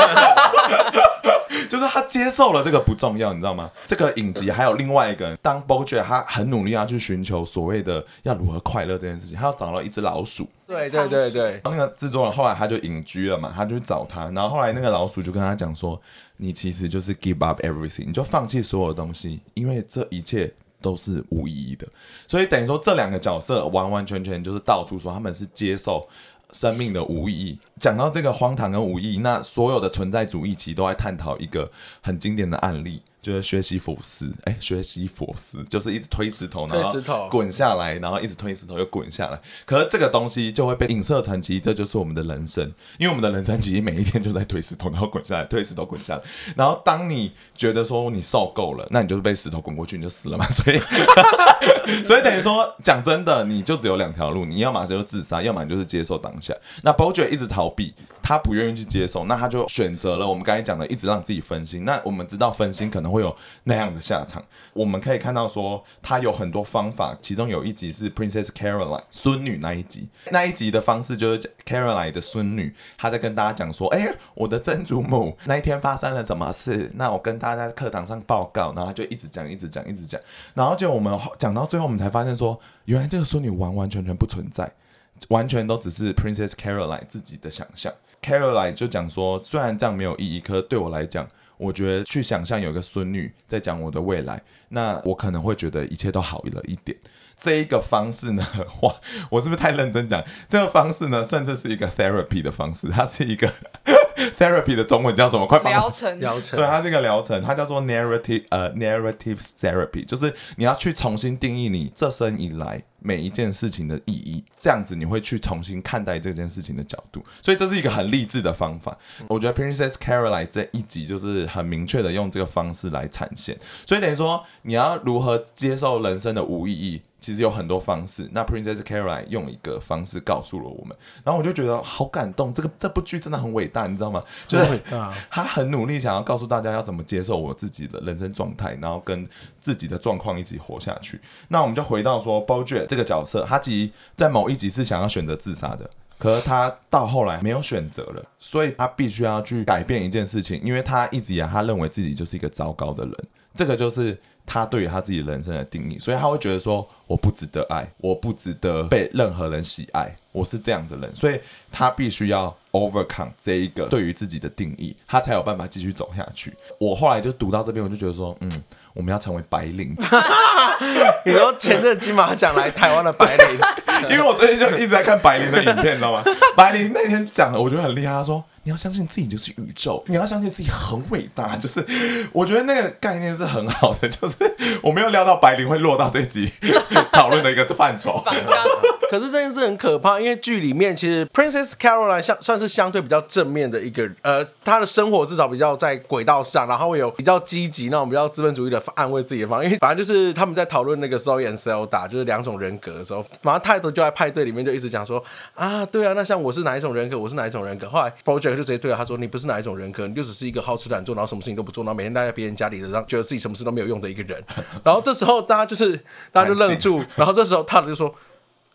就是他接受了这个不重要，你知道吗？这个影集还有另外一个人，当 BoJack 他很努力要去寻求所谓的要如何快乐这件事情，他要找到一只老鼠。 对对对对， 那个制作人后来他就隐居了嘛，他就去找他，然后后来那个老鼠就跟他讲说，你其实就是 give up everything， 你就放弃所有东西，因为这一切都是无意义的。所以等于说这两个角色完完全全就是到处说他们是接受生命的无意义。讲到这个荒唐跟无意义，那所有的存在主义其实都在探讨一个很经典的案例，就是学习佛斯，哎，学习佛斯就是一直推石头，然后滚下来，然后一直推石头又滚下来。可是这个东西就会被影射成，其实这就是我们的人生，因为我们的人生其实每一天就在推石头，然后滚下来，推石头滚下来。然后当你觉得说你受够了，那你就是被石头滚过去，你就死了嘛。所以，所以等于说，讲真的，你就只有两条路，你要么就是自杀，要么你就是接受当下。那 BoJack 一直逃避，他不愿意去接受，那他就选择了我们刚才讲的，一直让自己分心。那我们知道分心可能会有那样的下场，我们可以看到说他有很多方法，其中有一集是 Princess Caroline 孙女那一集，那一集的方式就是 Caroline 的孙女，她在跟大家讲说，哎、欸，我的曾祖母那一天发生了什么事，那我跟大家在课堂上报告，然后她就一直讲一直讲一直讲，然后就我们讲到最后我们才发现说，原来这个孙女完完全全不存在，完全都只是 Princess Caroline 自己的想象。Caroline 就讲说，虽然这样没有意义，可是对我来讲，我觉得去想象有一个孙女在讲我的未来，那我可能会觉得一切都好了一点。这一个方式呢，哇，我是不是太认真讲？这个方式呢，甚至是一个 therapy 的方式，它是一个therapy 的中文叫什么？快帮我！ 疗程， 疗程， 对，它是一个疗程，它叫做 narrative 呃 narrative therapy， 就是你要去重新定义你这生以来每一件事情的意义，这样子你会去重新看待这件事情的角度，所以这是一个很励志的方法。嗯、我觉得 Princess Caroline 这一集就是很明确的用这个方式来呈现，所以等于说你要如何接受人生的无意义，其实有很多方式。那 Princess Caroline 用一个方式告诉了我们，然后我就觉得好感动，这个这部剧真的很伟大，你知道吗？就是他很努力想要告诉大家要怎么接受我自己的人生状态，然后跟自己的状况一起活下去。那我们就回到说 BoJack 这个角色，他其实在某一集是想要选择自杀的，可是他到后来没有选择了，所以他必须要去改变一件事情，因为他一直以来他认为自己就是一个糟糕的人，这个就是他对于他自己人生的定义，所以他会觉得说我不值得爱，我不值得被任何人喜爱，我是这样的人，所以他必须要 overcome 这一个对于自己的定义，他才有办法继续走下去。我后来就读到这边，我就觉得说，嗯，我们要成为白领。 你说前阵金马奖来台湾的白领， 因为我最近就一直在看白灵的影片，你知道吗？白灵那天讲的，我觉得很厉害。他说：“你要相信自己就是宇宙，你要相信自己很伟大。”就是我觉得那个概念是很好的，就是我没有料到白灵会落到这集讨论的一个范畴。 可是这件事很可怕，因为剧里面其实 Princess Caroline 像算是相对比较正面的一个，呃，她的生活至少比较在轨道上，然后会有比较积极那种比较资本主义的安慰自己的方法。因为反正就是他们在讨论那个 Zoe and Zelda 就是两种人格的时候，反正泰德就在派对里面就一直讲说啊，对啊，那像我是哪一种人格，我是哪一种人格。后来 BoJack 就直接对了他说，你不是哪一种人格，你就只是一个好吃懒做，然后什么事情都不做，然后每天待在别人家里的，然后觉得自己什么事都没有用的一个人。然后这时候大家就是大家就愣住，然后这时候泰德就说。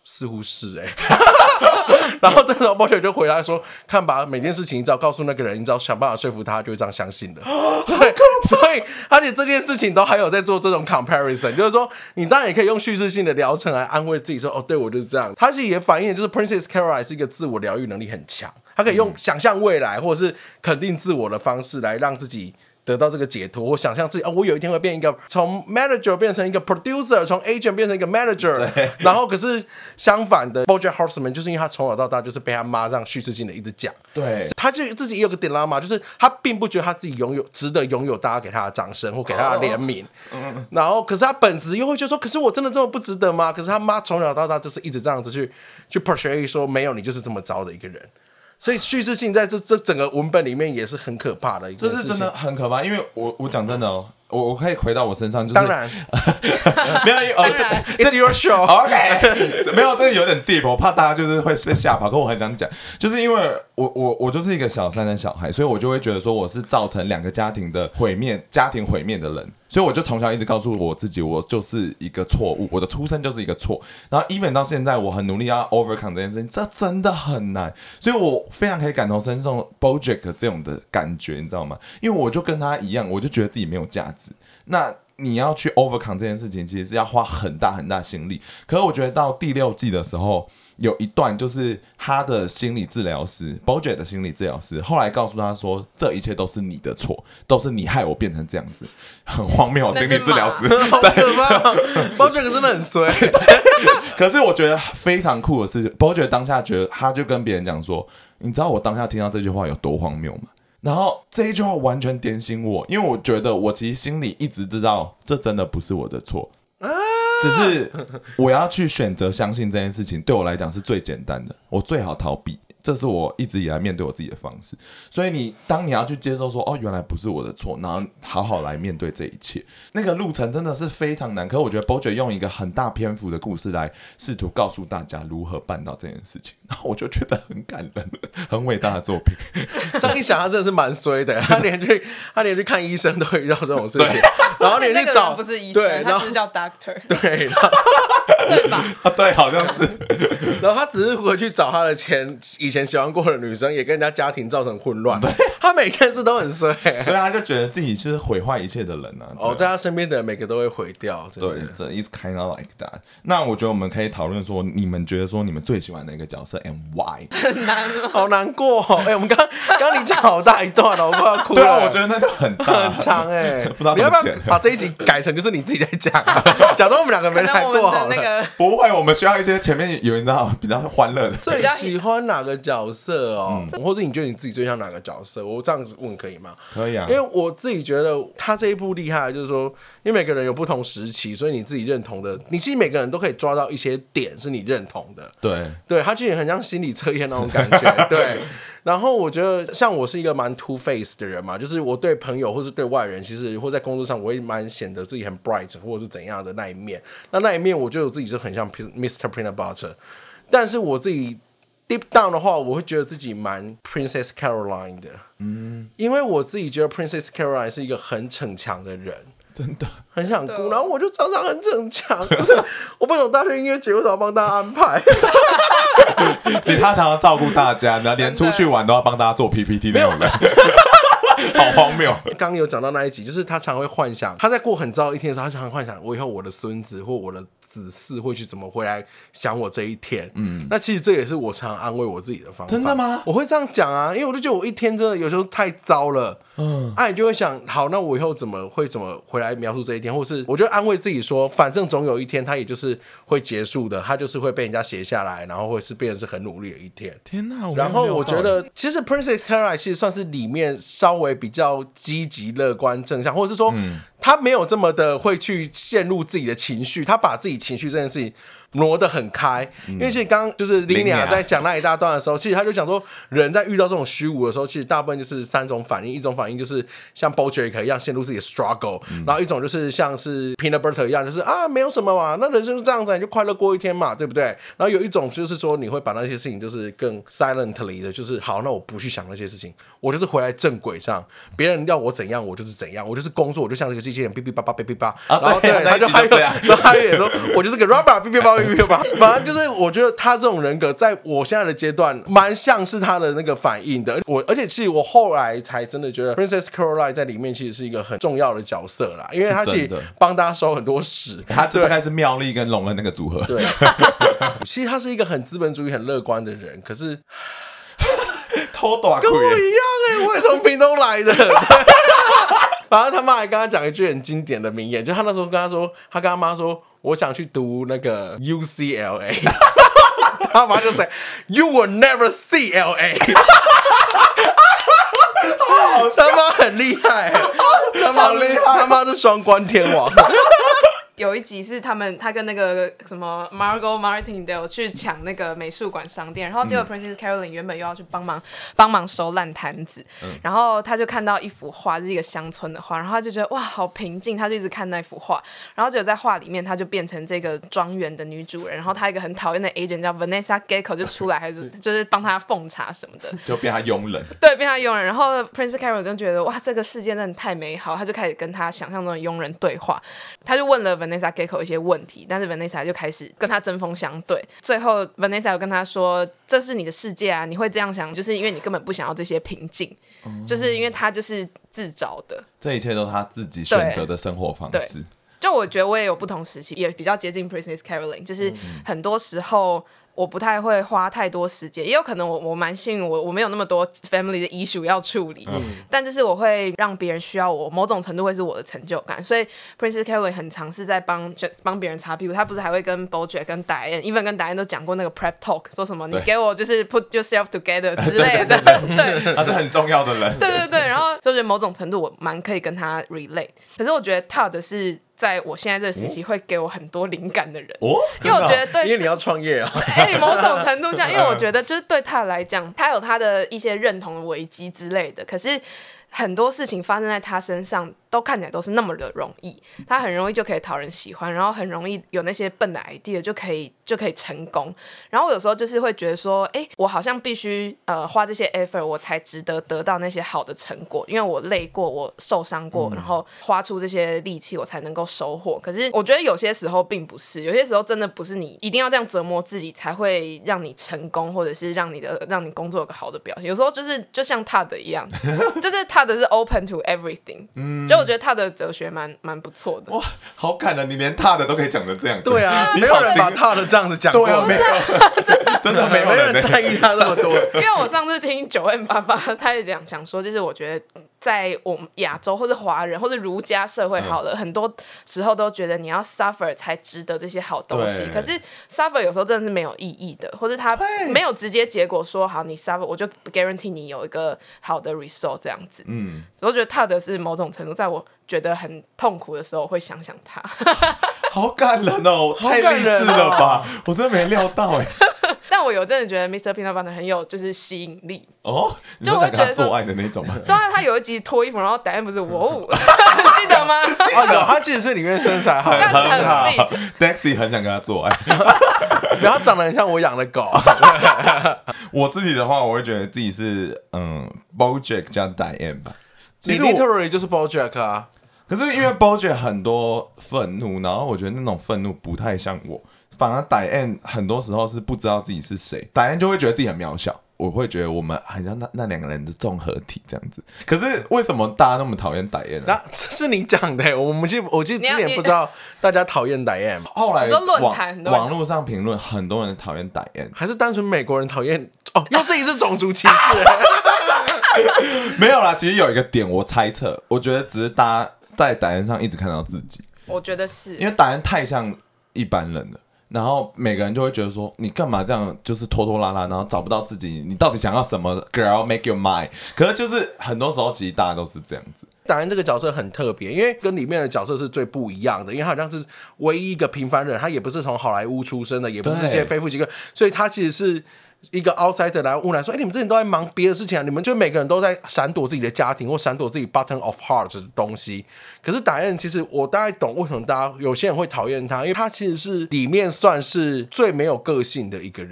似乎是哎、欸，然后这时候 Bojack 就回答说：“看吧，每件事情你只要告诉那个人，你只要想办法说服他，就会这样相信的。”对，所以而且这件事情都还有在做这种 comparison， 就是说你当然也可以用叙事性的疗程来安慰自己说：“哦，对我就是这样。”他其实也反映的就是 Princess Caroline 是一个自我疗愈能力很强，他可以用想象未来或者是肯定自我的方式来让自己得到这个解脱，或想象自己、哦、我有一天会变一个从 manager 变成一个 producer， 从 agent 变成一个 manager， 然后可是相反的 BoJack Horseman 就是因为他从小到大就是被他妈这样叙事性的一直讲， 对， 他就自己也有个 dilemma， 就是他并不觉得他自己拥有值得拥有大家给他的掌声或给他的怜悯，哦、然后可是他本质又会觉得说，可是我真的这么不值得吗？可是他妈从小到大就是一直这样子去去 portray 说，没有，你就是这么糟的一个人。所以叙事性在这这整个文本里面也是很可怕的一件事情， 这是真的很可怕。因为我我讲真的哦，我我可以回到我身上，就是当然没有，哦 ，It's your show，OK， 没有，这个有点 deep， 我怕大家就是会被吓跑。可我很想讲，就是因为我我我就是一个小三的小孩，所以我就会觉得说我是造成两个家庭的毁灭、家庭毁灭的人。所以我就从小一直告诉我自己，我就是一个错误，我的出生就是一个错。然后 even 到现在，我很努力要 overcome 这件事情，这真的很难。所以我非常可以感同身受 BoJack 这种的感觉，你知道吗？因为我就跟他一样，我就觉得自己没有价值。那你要去 overcome 这件事情，其实是要花很大很大心力。可是我觉得到第六季的时候，有一段就是他的心理治疗师 BoJack 的心理治疗师后来告诉他说，这一切都是你的错，都是你害我变成这样子，很荒谬。心理治疗师好可怕，BoJack 真的很衰。 可是我觉得非常酷的是 BoJack 当下觉得，他就跟别人讲说，你知道我当下听到这句话有多荒谬吗？然后这一句话完全点醒我，因为我觉得我其实心里一直知道，这真的不是我的错。只是我要去选择相信这件事情，对我来讲是最简单的，我最好逃避，这是我一直以来面对我自己的方式。所以你当你要去接受说，哦，原来不是我的错，然后好好来面对这一切，那个路程真的是非常难。可是我觉得 BoJack 用一个很大篇幅的故事来试图告诉大家如何办到这件事情，然后我就觉得很感人，很伟大的作品。 这样一想，他真的是蛮衰的，他连去他连去看医生都会遇到这种事情，然后连去找， 那个人不是医生，他只是叫 doctor， 对。 对吧？ 啊，对，好像是。 然后他只是回去找他的前以前喜欢过的女生，也跟人家家庭造成混乱。他每件事都很衰、欸， 所以他就觉得自己是毁坏一切的人啊。 哦，在他身边的人每个都会毁掉。 对，这 is kind of like that。那我觉得我们可以讨论说，你们觉得说你们最喜欢哪个角色 and why？ 很难哦， 好难过、哦。哎、欸，我们刚刚你讲好大一段了，我快要哭了。 对啊，我觉得那就很大很长哎、欸， 不知道你要不要把这一集改成就是你自己在讲、啊，假装我们两个没来过好了。 那个不会，我们需要一些前面有人知道比较欢乐的。 最喜欢哪个角色哦？嗯、或者你觉得你自己最像哪个角色？我这样子问可以吗？ 可以啊， 因为我自己觉得他这一部厉害，就是说，因为每个人有不同时期，所以你自己认同的，你其实每个人都可以抓到一些点是你认同的。 对， 对，他其实很像心理测验那种感觉。对。然后我觉得，像我是一个蛮 two face 的人嘛，就是我对朋友或是对外人，其实或在工作上，我会蛮显得自己很 bright 或者是怎样的那一面。那那一面，我觉得我自己是很像 mister Peanut Butter， 但是我自己 deep down 的话，我会觉得自己蛮 Princess Caroline 的。嗯，因为我自己觉得 Princess Caroline 是一个很逞强的人。真的很想哭，然后我就常常很逞强，可是我不懂大学音乐节为什么要帮大家安排？ 你他常常照顾大家，然后连出去玩都要帮大家做 P P T 那种人，好荒谬。 刚刚有讲到那一集，就是他常会幻想，他在过很糟的一天的时候，他常幻想我以后我的孙子或我的子嗣会去怎么回来想我这一天。嗯，那其实这也是我常安慰我自己的方法。 真的吗？ 我会这样讲啊，因为我就觉得我一天真的有时候太糟了。嗯，啊，你就会想，好，那我以后怎么会怎么回来描述这一天，或是我就安慰自己说，反正总有一天，它也就是会结束的，它就是会被人家写下来，然后会是变成是很努力的一天。 天哪！ 然后我觉得，其实 Princess Caroline 其实算是里面稍微比较积极、乐观、正向，或者是说，嗯，他没有这么的会去陷入自己的情绪，他把自己情绪这件事情挪得很开。嗯，因为其实刚刚就是 Linnea 在讲那一大段的时候，其实他就讲说，人在遇到这种虚无的时候，其实大部分就是三种反应，一种反应就是像 BoJack 一样陷入自己的 struggle，嗯，然后一种就是像是 Peanut Butter 一样，就是啊没有什么嘛，那人生是这样子，你就快乐过一天嘛，对不对？然后有一种就是说你会把那些事情就是更 silently 的，就是好，那我不去想那些事情，我就是回来正轨上，别人要我怎样我就是怎样，我就是工作我就像这个机器人哔哔叭叭哔哔叭，然后对他就还有，然后还有说我就是个 rubber 哔哔叭哔育了吧？反正就是我觉得他这种人格，在我现在的阶段，蛮像是他的那个反应的。我而且其实我后来才真的觉得 Princess Caroline 在里面其实是一个很重要的角色啦，因为他其实帮大家收很多屎。 他大概是妙丽跟龙恩那个组合。 对，其实他是一个很资本主义、很乐观的人，可是偷大跟我一样哎、欸，我也从屏东来的。然后他妈还跟他讲一句很经典的名言，就他那时候跟他说，他跟他妈说，我想去读那个 U C L A， 他妈就说 You will never see L A。他妈很厉害、欸，他妈厉害，他妈是双关天王。 有一集是他们，他跟那个什么 Margot Martindale 去抢那个美术馆商店，然后结果 Princess Caroline 原本又要去帮忙帮忙收烂摊子，嗯、然后他就看到一幅画，是一个乡村的画，然后他就觉得哇好平静，他就一直看那幅画，然后结果在画里面他就变成这个庄园的女主人，然后他一个很讨厌的 agent 叫 Vanessa Gecko 就出来，还是就是帮他奉茶什么的， 就变他佣人， 对，变他佣人，然后 Princess Caroline 就觉得哇这个世界真的太美好，他就开始跟他想象中的佣人对话，他就问了 Vanessa Gecko 一些问题，但是 Vanessa 就开始跟他针锋相对。最后 Vanessa 有跟他说：“这是你的世界啊，你会这样想，就是因为你根本不想要这些平静，嗯、就是因为他就是自找的。这一切都是他自己选择的生活方式。” 就我觉得我也有不同时期，也比较接近 Princess Caroline， 就是很多时候。我不太会花太多时间，也有可能我我蛮幸运，我我没有那么多 family 的 issue 要处理，嗯、但就是我会让别人需要我，某种程度会是我的成就感。所以 Princess Caroline 很常是在帮帮别人擦屁股，他不是还会跟 BoJack 跟 Diane，even 跟 Diane 都讲过那个 prep talk， 说什么你给我就是 put yourself together 之类的，对， 他是很重要的人， 对对对，然后就觉得某种程度我蛮可以跟他 relate， 可是我觉得 Todd 是。在我现在这个时期会给我很多灵感的人，哦、因为我觉得对， 因为你要创业啊， 哎、欸，某种程度上，因为我觉得就是对他来讲，他有他的一些认同的危机之类的，可是很多事情发生在他身上，都看起来都是那么的容易，他很容易就可以讨人喜欢，然后很容易有那些笨的 idea 就可以就可以成功。然后有时候就是会觉得说，哎、欸，我好像必须呃花这些 effort， 我才值得得到那些好的成果，因为我累过，我受伤过，嗯、然后花出这些力气，我才能够收获。可是我觉得有些时候并不是，有些时候真的不是你一定要这样折磨自己才会让你成功，或者是让你的让你工作有个好的表现。有时候就是就像他的一样，就是他的是 open to everything，嗯，就我觉得他的哲学蛮蛮不错的。 哇，好感人，你连他的都可以讲成这样子。 对啊，没有人把他的这样子讲过， 对啊，没有，真的没有人在意他那么多。 因为我上次听九 N 八八，他也讲讲说，就是我觉得在我们亚洲或者华人或者儒家社会好了，嗯、很多时候都觉得你要 suffer 才值得这些好东西。可是 suffer 有时候真的是没有意义的，或者他没有直接结果说好你 suffer， 我就 guarantee 你有一个好的 result 这样子。嗯，所以我觉得他的是某种程度，在我觉得很痛苦的时候，我会想想他。 好感人哦，太励志了吧！我真的没料到哎。 但我有真的觉得 mister Peanut Butter 很有就是吸引力哦，你就想跟他做爱的那种吗？ 对啊，他有一集脱衣服，然后答案不是哇哦，记得吗？ 哦，有，他其实是里面身材好， 很很好 ，Daxy 很想跟他做爱， 然后长得很像我养的狗。 我自己的话，我会觉得自己是嗯 BoJack 加 Diane 吧， 你 literally 就是 BoJack 啊。 可是因为 BoJack 很多愤怒，然后我觉得那种愤怒不太像我。反而 Diane 很多时候是不知道自己是谁 ，Diane 就会觉得自己很渺小。我会觉得我们很像那那两个人的综合体这样子。可是为什么大家那么讨厌 Diane 呢？ 那是你讲的，我们记我记得之前不知道大家讨厌 Diane， 后来网网络上评论很多人讨厌 Diane， 还是单纯美国人讨厌？哦，又是一次种族歧视。 没有啦，其实有一个点我猜测，我觉得只是大家在 Diane 上一直看到自己。 我觉得是因为 Diane 太像一般人了。然后每个人就会觉得说，你干嘛这样，就是拖拖拉拉，然后找不到自己，你到底想要什么 ？Girl, make your mind。可是就是很多时候，其实大家都是这样子。 当然，这个角色很特别，因为跟里面的角色是最不一样的，因为他好像是唯一一个平凡人，他也不是从好莱坞出身的，也不是这些非富即贵，所以他其实是一个 outsider 来问来说，哎、欸，你们之前都在忙别的事情啊，你们就每个人都在闪躲自己的家庭或闪躲自己 button of heart 的东西。可是Diane其实我大概懂为什么大家有些人会讨厌他，因为他其实是里面算是最没有个性的一个人。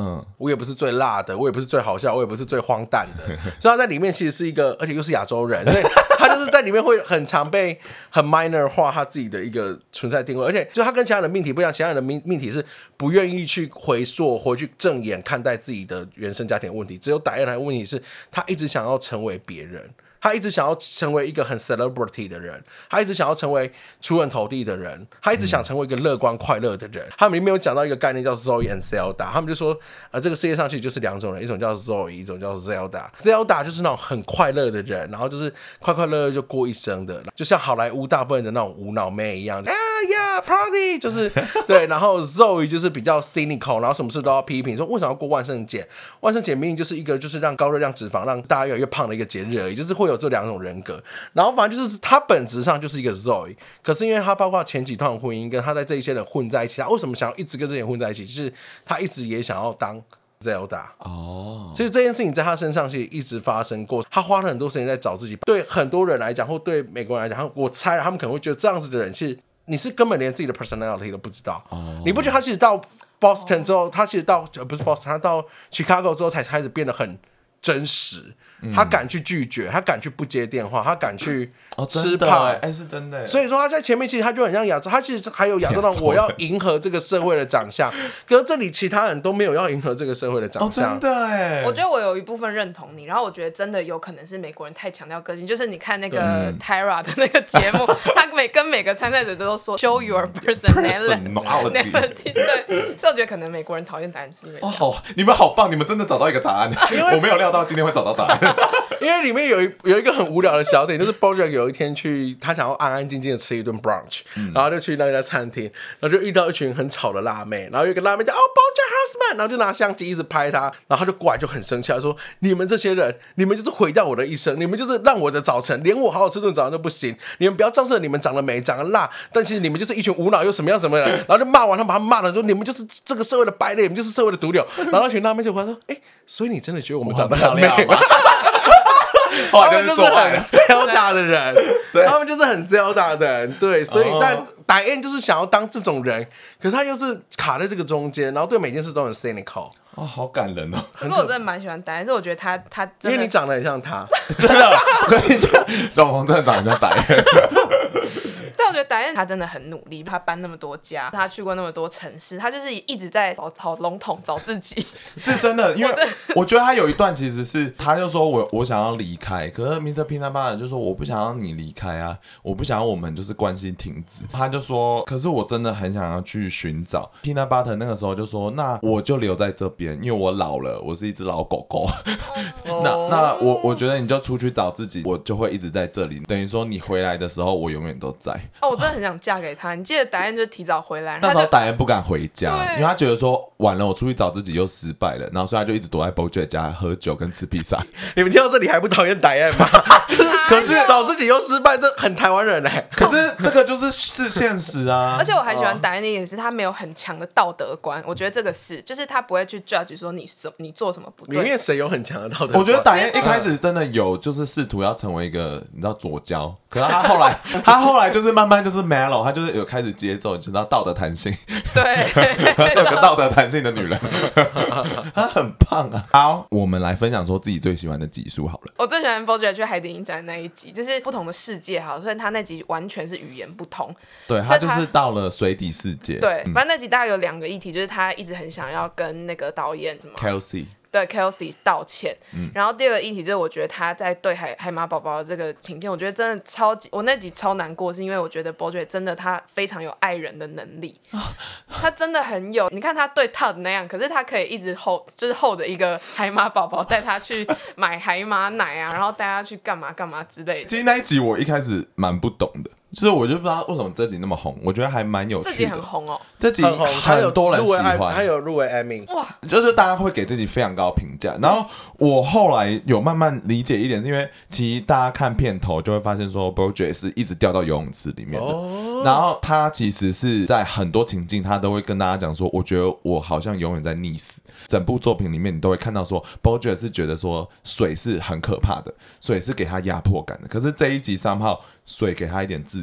嗯，我也不是最辣的，我也不是最好笑，我也不是最荒诞的，所以他在里面其实是一个，而且又是亚洲人，所以他就是在里面会很常被很 minor 化他自己的一个存在定位，而且就他跟其他人的命题不一样，其他人的命命题是不愿意去回溯或去正眼看待自己的原生家庭的问题，只有戴安的问题是他一直想要成为别人。他一直想要成为一个很 celebrity 的人，他一直想要成为出人头地的人，他一直想成为一个乐观快乐的人。他们里面有讲到一个概念叫 Zoe and Zelda， 他们就说，呃，这个世界上其实就是两种人，一种叫 Zoe， 一种叫 Zelda。Zelda 就是那种很快乐的人，然后就是快快乐乐就过一生的，就像好莱坞大部分的那种无脑妹一样。啊呀 ，party 就是对，然后 Zoe 就是比较 cynical， 然后什么事都要批评，说为什么要过万圣节？万圣节明明就是一个就是让高热量脂肪让大家越来越胖的一个节日而已，就是会有这两种人格。然后反正就是他本质上就是一个 Zoe， 可是因为他包括前几段婚姻跟他在这一些人混在一起，他为什么想要一直跟这些人混在一起？就是他一直也想要当 Zelda 哦，所以这件事情在他身上是一直发生过。他花了很多时间在找自己。对很多人来讲，或对美国人来讲，我猜他们可能会觉得这样子的人是。你是根本连自己的 personality 都不知道， oh. 你不觉得他其实到 Boston 之后，他其实到不是 Boston， 他到 Chicago 之后才开始变得很真实。他敢去拒绝，他敢去不接电话，他敢去吃胖， 哎、哦欸，是真的。 所以说他在前面其实他就很像亚洲，他其实还有亚洲那种我要迎合这个社会的长相，可是这里其他人都没有要迎合这个社会的长相。 哦，真的哎， 我觉得我有一部分认同你，然后我觉得真的有可能是美国人太强调个性，就是你看那个 Tyra 的那个节目，他每跟每个参赛者都说 Show your personality， 对，所以我觉得可能美国人讨厌答案是因为这样。 哦，你们好棒，你们真的找到一个答案，我没有料到今天会找到答案。 因为里面有一有一个很无聊的小点，就是 BoJack 有一天去，他想要安安静静的吃一顿 brunch，、嗯、然后就去那家餐厅，然后就遇到一群很吵的辣妹，然后有一个辣妹叫哦 BoJack Horseman， 然后就拿相机一直拍他，然后他就过来就很生气，他说：“你们这些人，你们就是毁掉我的一生，你们就是让我的早晨连我好好吃顿早餐都不行，你们不要仗势你们长得美长得辣，但其实你们就是一群无脑又什么样什么样的人。”然后就骂完他，把他骂了，说：“你们就是这个社会的败类，你们就是社会的毒瘤。”然后那群辣妹就回来说：“哎、欸，所以你真的觉得我们长得很美吗？”他们就是很 Zelda 的人，他们就是很 Zelda 的人，对，所以、oh. 但 Diane 就是想要当这种人，可是他又是卡在这个中间，然后对每件事都很 cynical。 哦，好感人哦！ 可是我真的蛮喜欢Diane，是我觉得他他真的， 因为你长得很像他， 真的，我跟你讲，老黄真的长得像Diane。 但我觉得Diane他真的很努力，他搬那么多家，他去过那么多城市，他就是一直在找找笼统找自己。 是真的，因为我觉得他有一段其实是，他就说我我想要离开，可是 mister Peanut Butter 就说我不想要你离开啊，我不想要我们就是关系停止。他就说，可是我真的很想要去寻找 Peanut Butter。那个时候就说，那我就留在这边，因为我老了，我是一只老狗狗。那那我我觉得你就出去找自己，我就会一直在这里。等于说你回来的时候，我永远都在。 哦，我真的很想嫁给他。你记得Diane就提早回来， 那时候Diane不敢回家，因为他觉得说完了，我出去找自己又失败了，然后所以他就一直躲在 BoJack 家喝酒跟吃披萨。 你们听到这里还不讨厌Diane吗？就是可是找自己又失败，这很台湾人哎、欸。 可是这个就是是现实啊。 而且我还喜欢Diane的一点是，他没有很强的道德观，我觉得这个是，就是他不会去 judge 说你你做什么不对。 里面谁有很强的道德观？ 我觉得Diane一开始真的有，就是试图要成为一个你知道左交，可是他后来他后来就是慢慢就是 mellow， 他就是有开始节奏，你知道道德弹性。 对， 她是有个道德弹性的女人，她很棒啊。好，我们来分享说自己最喜欢的集数好了。 我最喜欢 BoJack 去海底影展那一集，就是不同的世界好，所以他那集完全是语言不同。 对，他就是到了水底世界。 对，反正那集大概有两个议题，就是他一直很想要跟那个导演什么 Kelsey。 对 Kelsey 道歉、 嗯， 然后第二个议题就是我觉得他在对海海马宝宝的这个情境，我觉得真的超级，我那集超难过，是因为我觉得 BoJack 真的他非常有爱人的能力，他真的很有，你看他对 Todd 那样，可是他可以一直 hold 就是 hold 着一个海马宝宝，带他去买海马奶啊，然后带他去干嘛干嘛之类的。 其实那一集我一开始蛮不懂的。就是我就不知道为什么这集那么红，我觉得还蛮有趣的。 这集很红哦， 这集很多人喜欢， 还有入围 Emmy， 哇， 就是大家会给这集非常高评价。然后我后来有慢慢理解一点，是因为其实大家看片头就会发现说 BoJack 是一直掉到游泳池里面的，哦、然后他其实是在很多情境他都会跟大家讲说，我觉得我好像永远在溺死。整部作品里面你都会看到说 BoJack 是觉得说水是很可怕的，水是给他压迫感的，可是这一集三号水给他一点自由，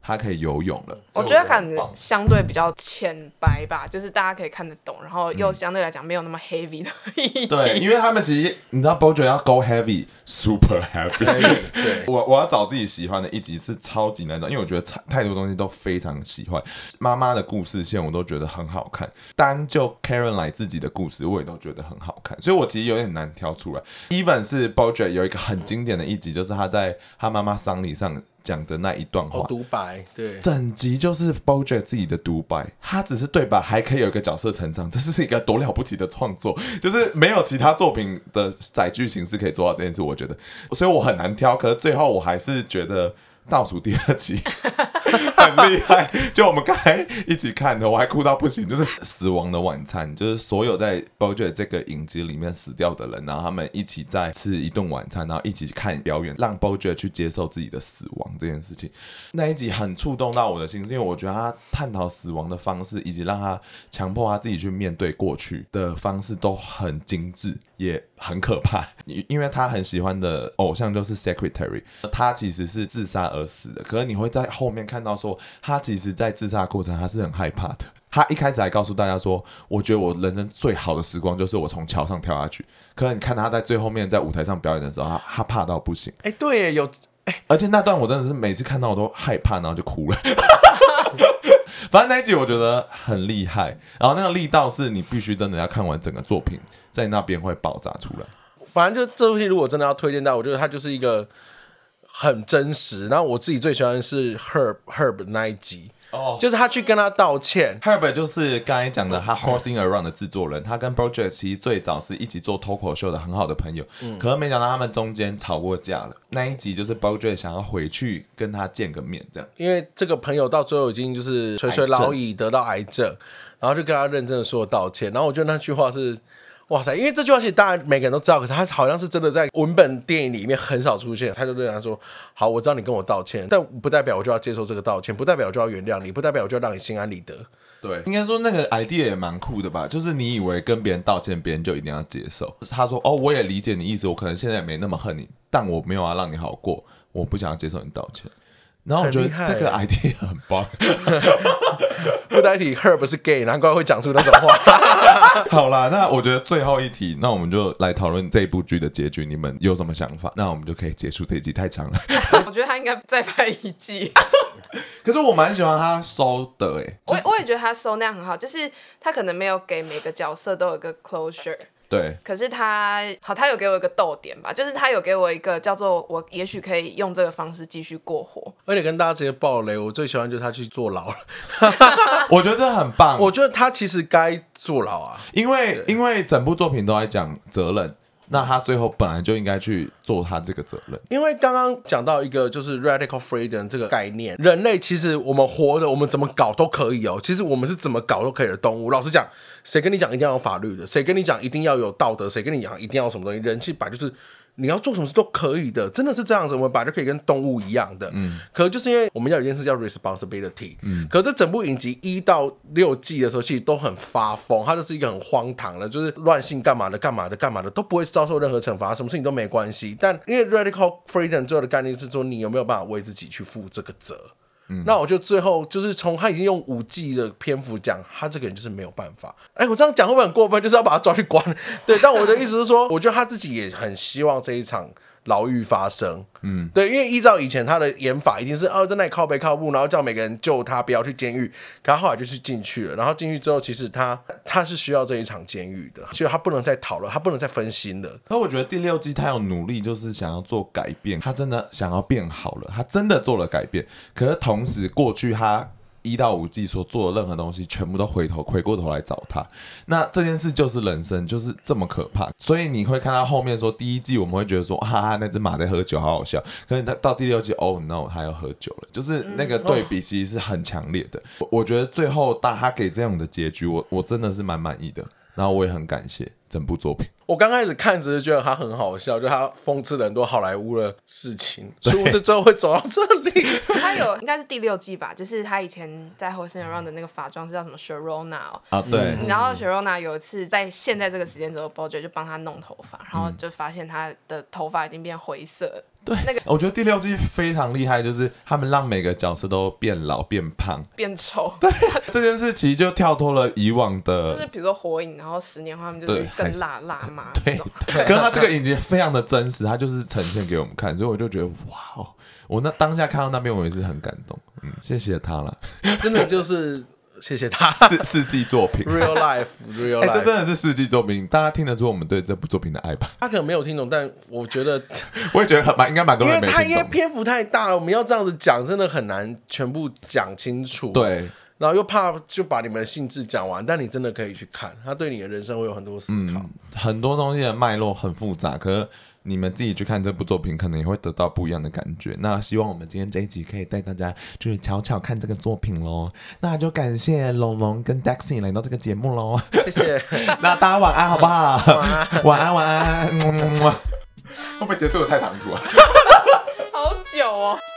他可以游泳了。 我觉得可能相对比较浅白吧，就是大家可以看得懂，然后又相对来讲没有那么 heavy 的议题。 对，因为他们其实你知道 BoJack 要 go heavy super heavy 对， 我我要找自己喜欢的一集是超级难找，因为我觉得太多东西都非常喜欢。妈妈的故事线我都觉得很好看，单就 Caroline 自己的故事我也都觉得很好看，所以我其实有点难挑出来。Even 是 BoJack 有一个很经典的一集，就是他在他妈妈丧礼上讲的那一段话， 哦，独白，对， 整集就是 BoJack 自己的独白，他只是对白，还可以有一个角色成长，这是一个多了不起的创作，就是没有其他作品的载具形式可以做到这件事，我觉得，所以我很难挑，可是最后我还是觉得倒数第二集很厉害，就我们刚才一起看的，我还哭到不行，就是死亡的晚餐，就是所有在 BoJack 这个影集里面死掉的人，然后他们一起在吃一顿晚餐，然后一起看表演，让 BoJack 去接受自己的死亡这件事情。那一集很触动到我的心，是因为我觉得他探讨死亡的方式，以及让他强迫他自己去面对过去的方式都很精致，也很可怕。因为他很喜欢的偶像就是 Secretary， 他其实是自杀而死的，可是你会在后面看到说他其实在自杀的过程他是很害怕的。他一开始还告诉大家说，我觉得我人生最好的时光就是我从桥上跳下去，可是你看他在最后面在舞台上表演的时候， 他, 他怕到不行。 哎、欸，对耶，有、 欸，而且那段我真的是每次看到我都害怕，然后就哭了。反正那一集我觉得很厉害，然后那个力道是你必须真的要看完整个作品，在那边会爆炸出来。 反正就这部戏，如果真的要推荐到，我觉得它就是一个很真实。然后我自己最喜欢的是 Herb Herb 那一集。Oh. 就是他去跟他道歉。 Herb 就是刚才讲的他 Horsing Around 的制作人，他跟 BoJack 其实最早是一起做脱口秀的很好的朋友、嗯、可是没想到他们中间吵过架了。那一集就是 BoJack 想要回去跟他见个面这样， 因为这个朋友到最后已经就是垂垂老矣，得到癌症，然后就跟他认真的说道歉。然后我觉得那句话是哇塞，因为这句话其实大家每个人都知道，可是他好像是真的在文本电影里面很少出现。他就对他说，好，我知道你跟我道歉，但不代表我就要接受这个道歉，不代表我就要原谅你，不代表我就要让你心安理得。 对，应该说那个 idea 也蛮酷的吧，就是你以为跟别人道歉别人就一定要接受。他说哦，我也理解你意思，我可能现在也没那么恨你，但我没有要让你好过，我不想要接受你道歉。然后我觉得这个 idea 很棒。 不代替 Herb 是 gay， 难怪会讲出那种话。 好啦，那我觉得最后一题，那我们就来讨论这部剧的结局，你们有什么想法？那我们就可以结束这一集，太长了。 我觉得他应该再拍一季。 可是我蛮喜欢他收的、欸， 我我也觉得他收那样很好，就是他可能没有给每个角色都有一个 closure。 对， 可是他好，他有给我一个逗点吧，就是他有给我一个叫做我也许可以用这个方式继续过活。 而且跟大家直接爆雷，我最喜欢就是他去坐牢了。 我觉得这很棒。 我觉得他其实该坐牢啊， 因为因为整部作品都在讲责任。那他最后本来就应该去做他这个责任， 因为刚刚讲到一个就是 radical freedom 这个概念，人类其实我们活的，我们怎么搞都可以哦。其实我们是怎么搞都可以的动物。老实讲，谁跟你讲一定要有法律的？谁跟你讲一定要有道德？谁跟你讲一定要有什么东西？人气本来就是你要做什么事都可以的，真的是这样子。我们本来就可以跟动物一样的，嗯。可就是因为我们要有一件事叫 responsibility， 嗯。可是这整部影集一到六季的时候，其实都很发疯，它就是一个很荒唐的，就是乱性干嘛的、干嘛的、干嘛的，都不会遭受任何惩罚，什么事情都没关系。但因为 radical freedom 最后的概念是说，你有没有办法为自己去负这个责？嗯、那我就最后就是从他已经用五季的篇幅讲，他这个人就是没有办法。哎，我这样讲会不会很过分？就是要把他抓去关？对，但我的意思是说，我觉得他自己也很希望这一场牢狱发生。嗯，对，因为依照以前他的演法，一定是哦在那里靠北靠步，然后叫每个人救他，不要去监狱。可他后来就去进去了，然后进去之后，其实他他是需要这一场监狱的，所以他不能再讨论，他不能再分心了。 可我觉得第六季他有努力，就是想要做改变，他真的想要变好了，他真的做了改变。可是同时，过去他一到五季所做的任何东西，全部都回头回过头来找他。那这件事就是人生，就是这么可怕。所以你会看到后面说，第一季我们会觉得说，哈哈，那只马在喝酒，好好笑。可是到第六季 ，Oh no， 他要喝酒了，就是那个对比其实是很强烈的。我, 我觉得最后大他给这样的结局，我我真的是蛮满意的。然后我也很感谢整部作品。 我刚开始看只是觉得他很好笑，就他讽刺了很多好莱坞的事情，殊不知最后会走到这里。 他有应该是第六季吧，就是他以前在 Horsing Around 的那个法妆是叫什么 Sharona、哦、 啊，对、 嗯。然后 Sharona 有一次在现在这个时间之后 ，BoJack 就帮他弄头发，然后就发现他的头发已经变灰色。 对， 那个我觉得第六季非常厉害，就是他们让每个角色都变老变胖变丑。 对，这件事其实就跳脱了以往的， 就是比如说火影，然后十年后他们就是更辣辣妈。 对，可是他这个影集非常的真实，他就是呈现给我们看，所以我就觉得哇哦，我那当下看到那边我也是很感动，嗯，谢谢他了， 真的就是谢谢他世世纪作品 ，real life，real life，、 欸、这真的是世纪作品，大家听得出我们对这部作品的爱吧？ 他可能没有听懂，但我觉得， 我也觉得很蛮应该蛮多因为他人没听懂， 因为篇幅太大了，我们要这样子讲，真的很难全部讲清楚。 对。 然后又怕就把你们的性质讲完，但你真的可以去看，他对你的人生会有很多思考。 嗯、很多东西的脉络很复杂，可是你们自己去看这部作品，可能也会得到不一样的感觉。那希望我们今天这一集可以带大家就是悄悄看这个作品咯。那就感谢龙龙跟 Daxi 来到这个节目咯， 谢谢。 那大家晚安好不好？晚安，晚安，晚安。会不会结束的太唐突啊？ 好久哦。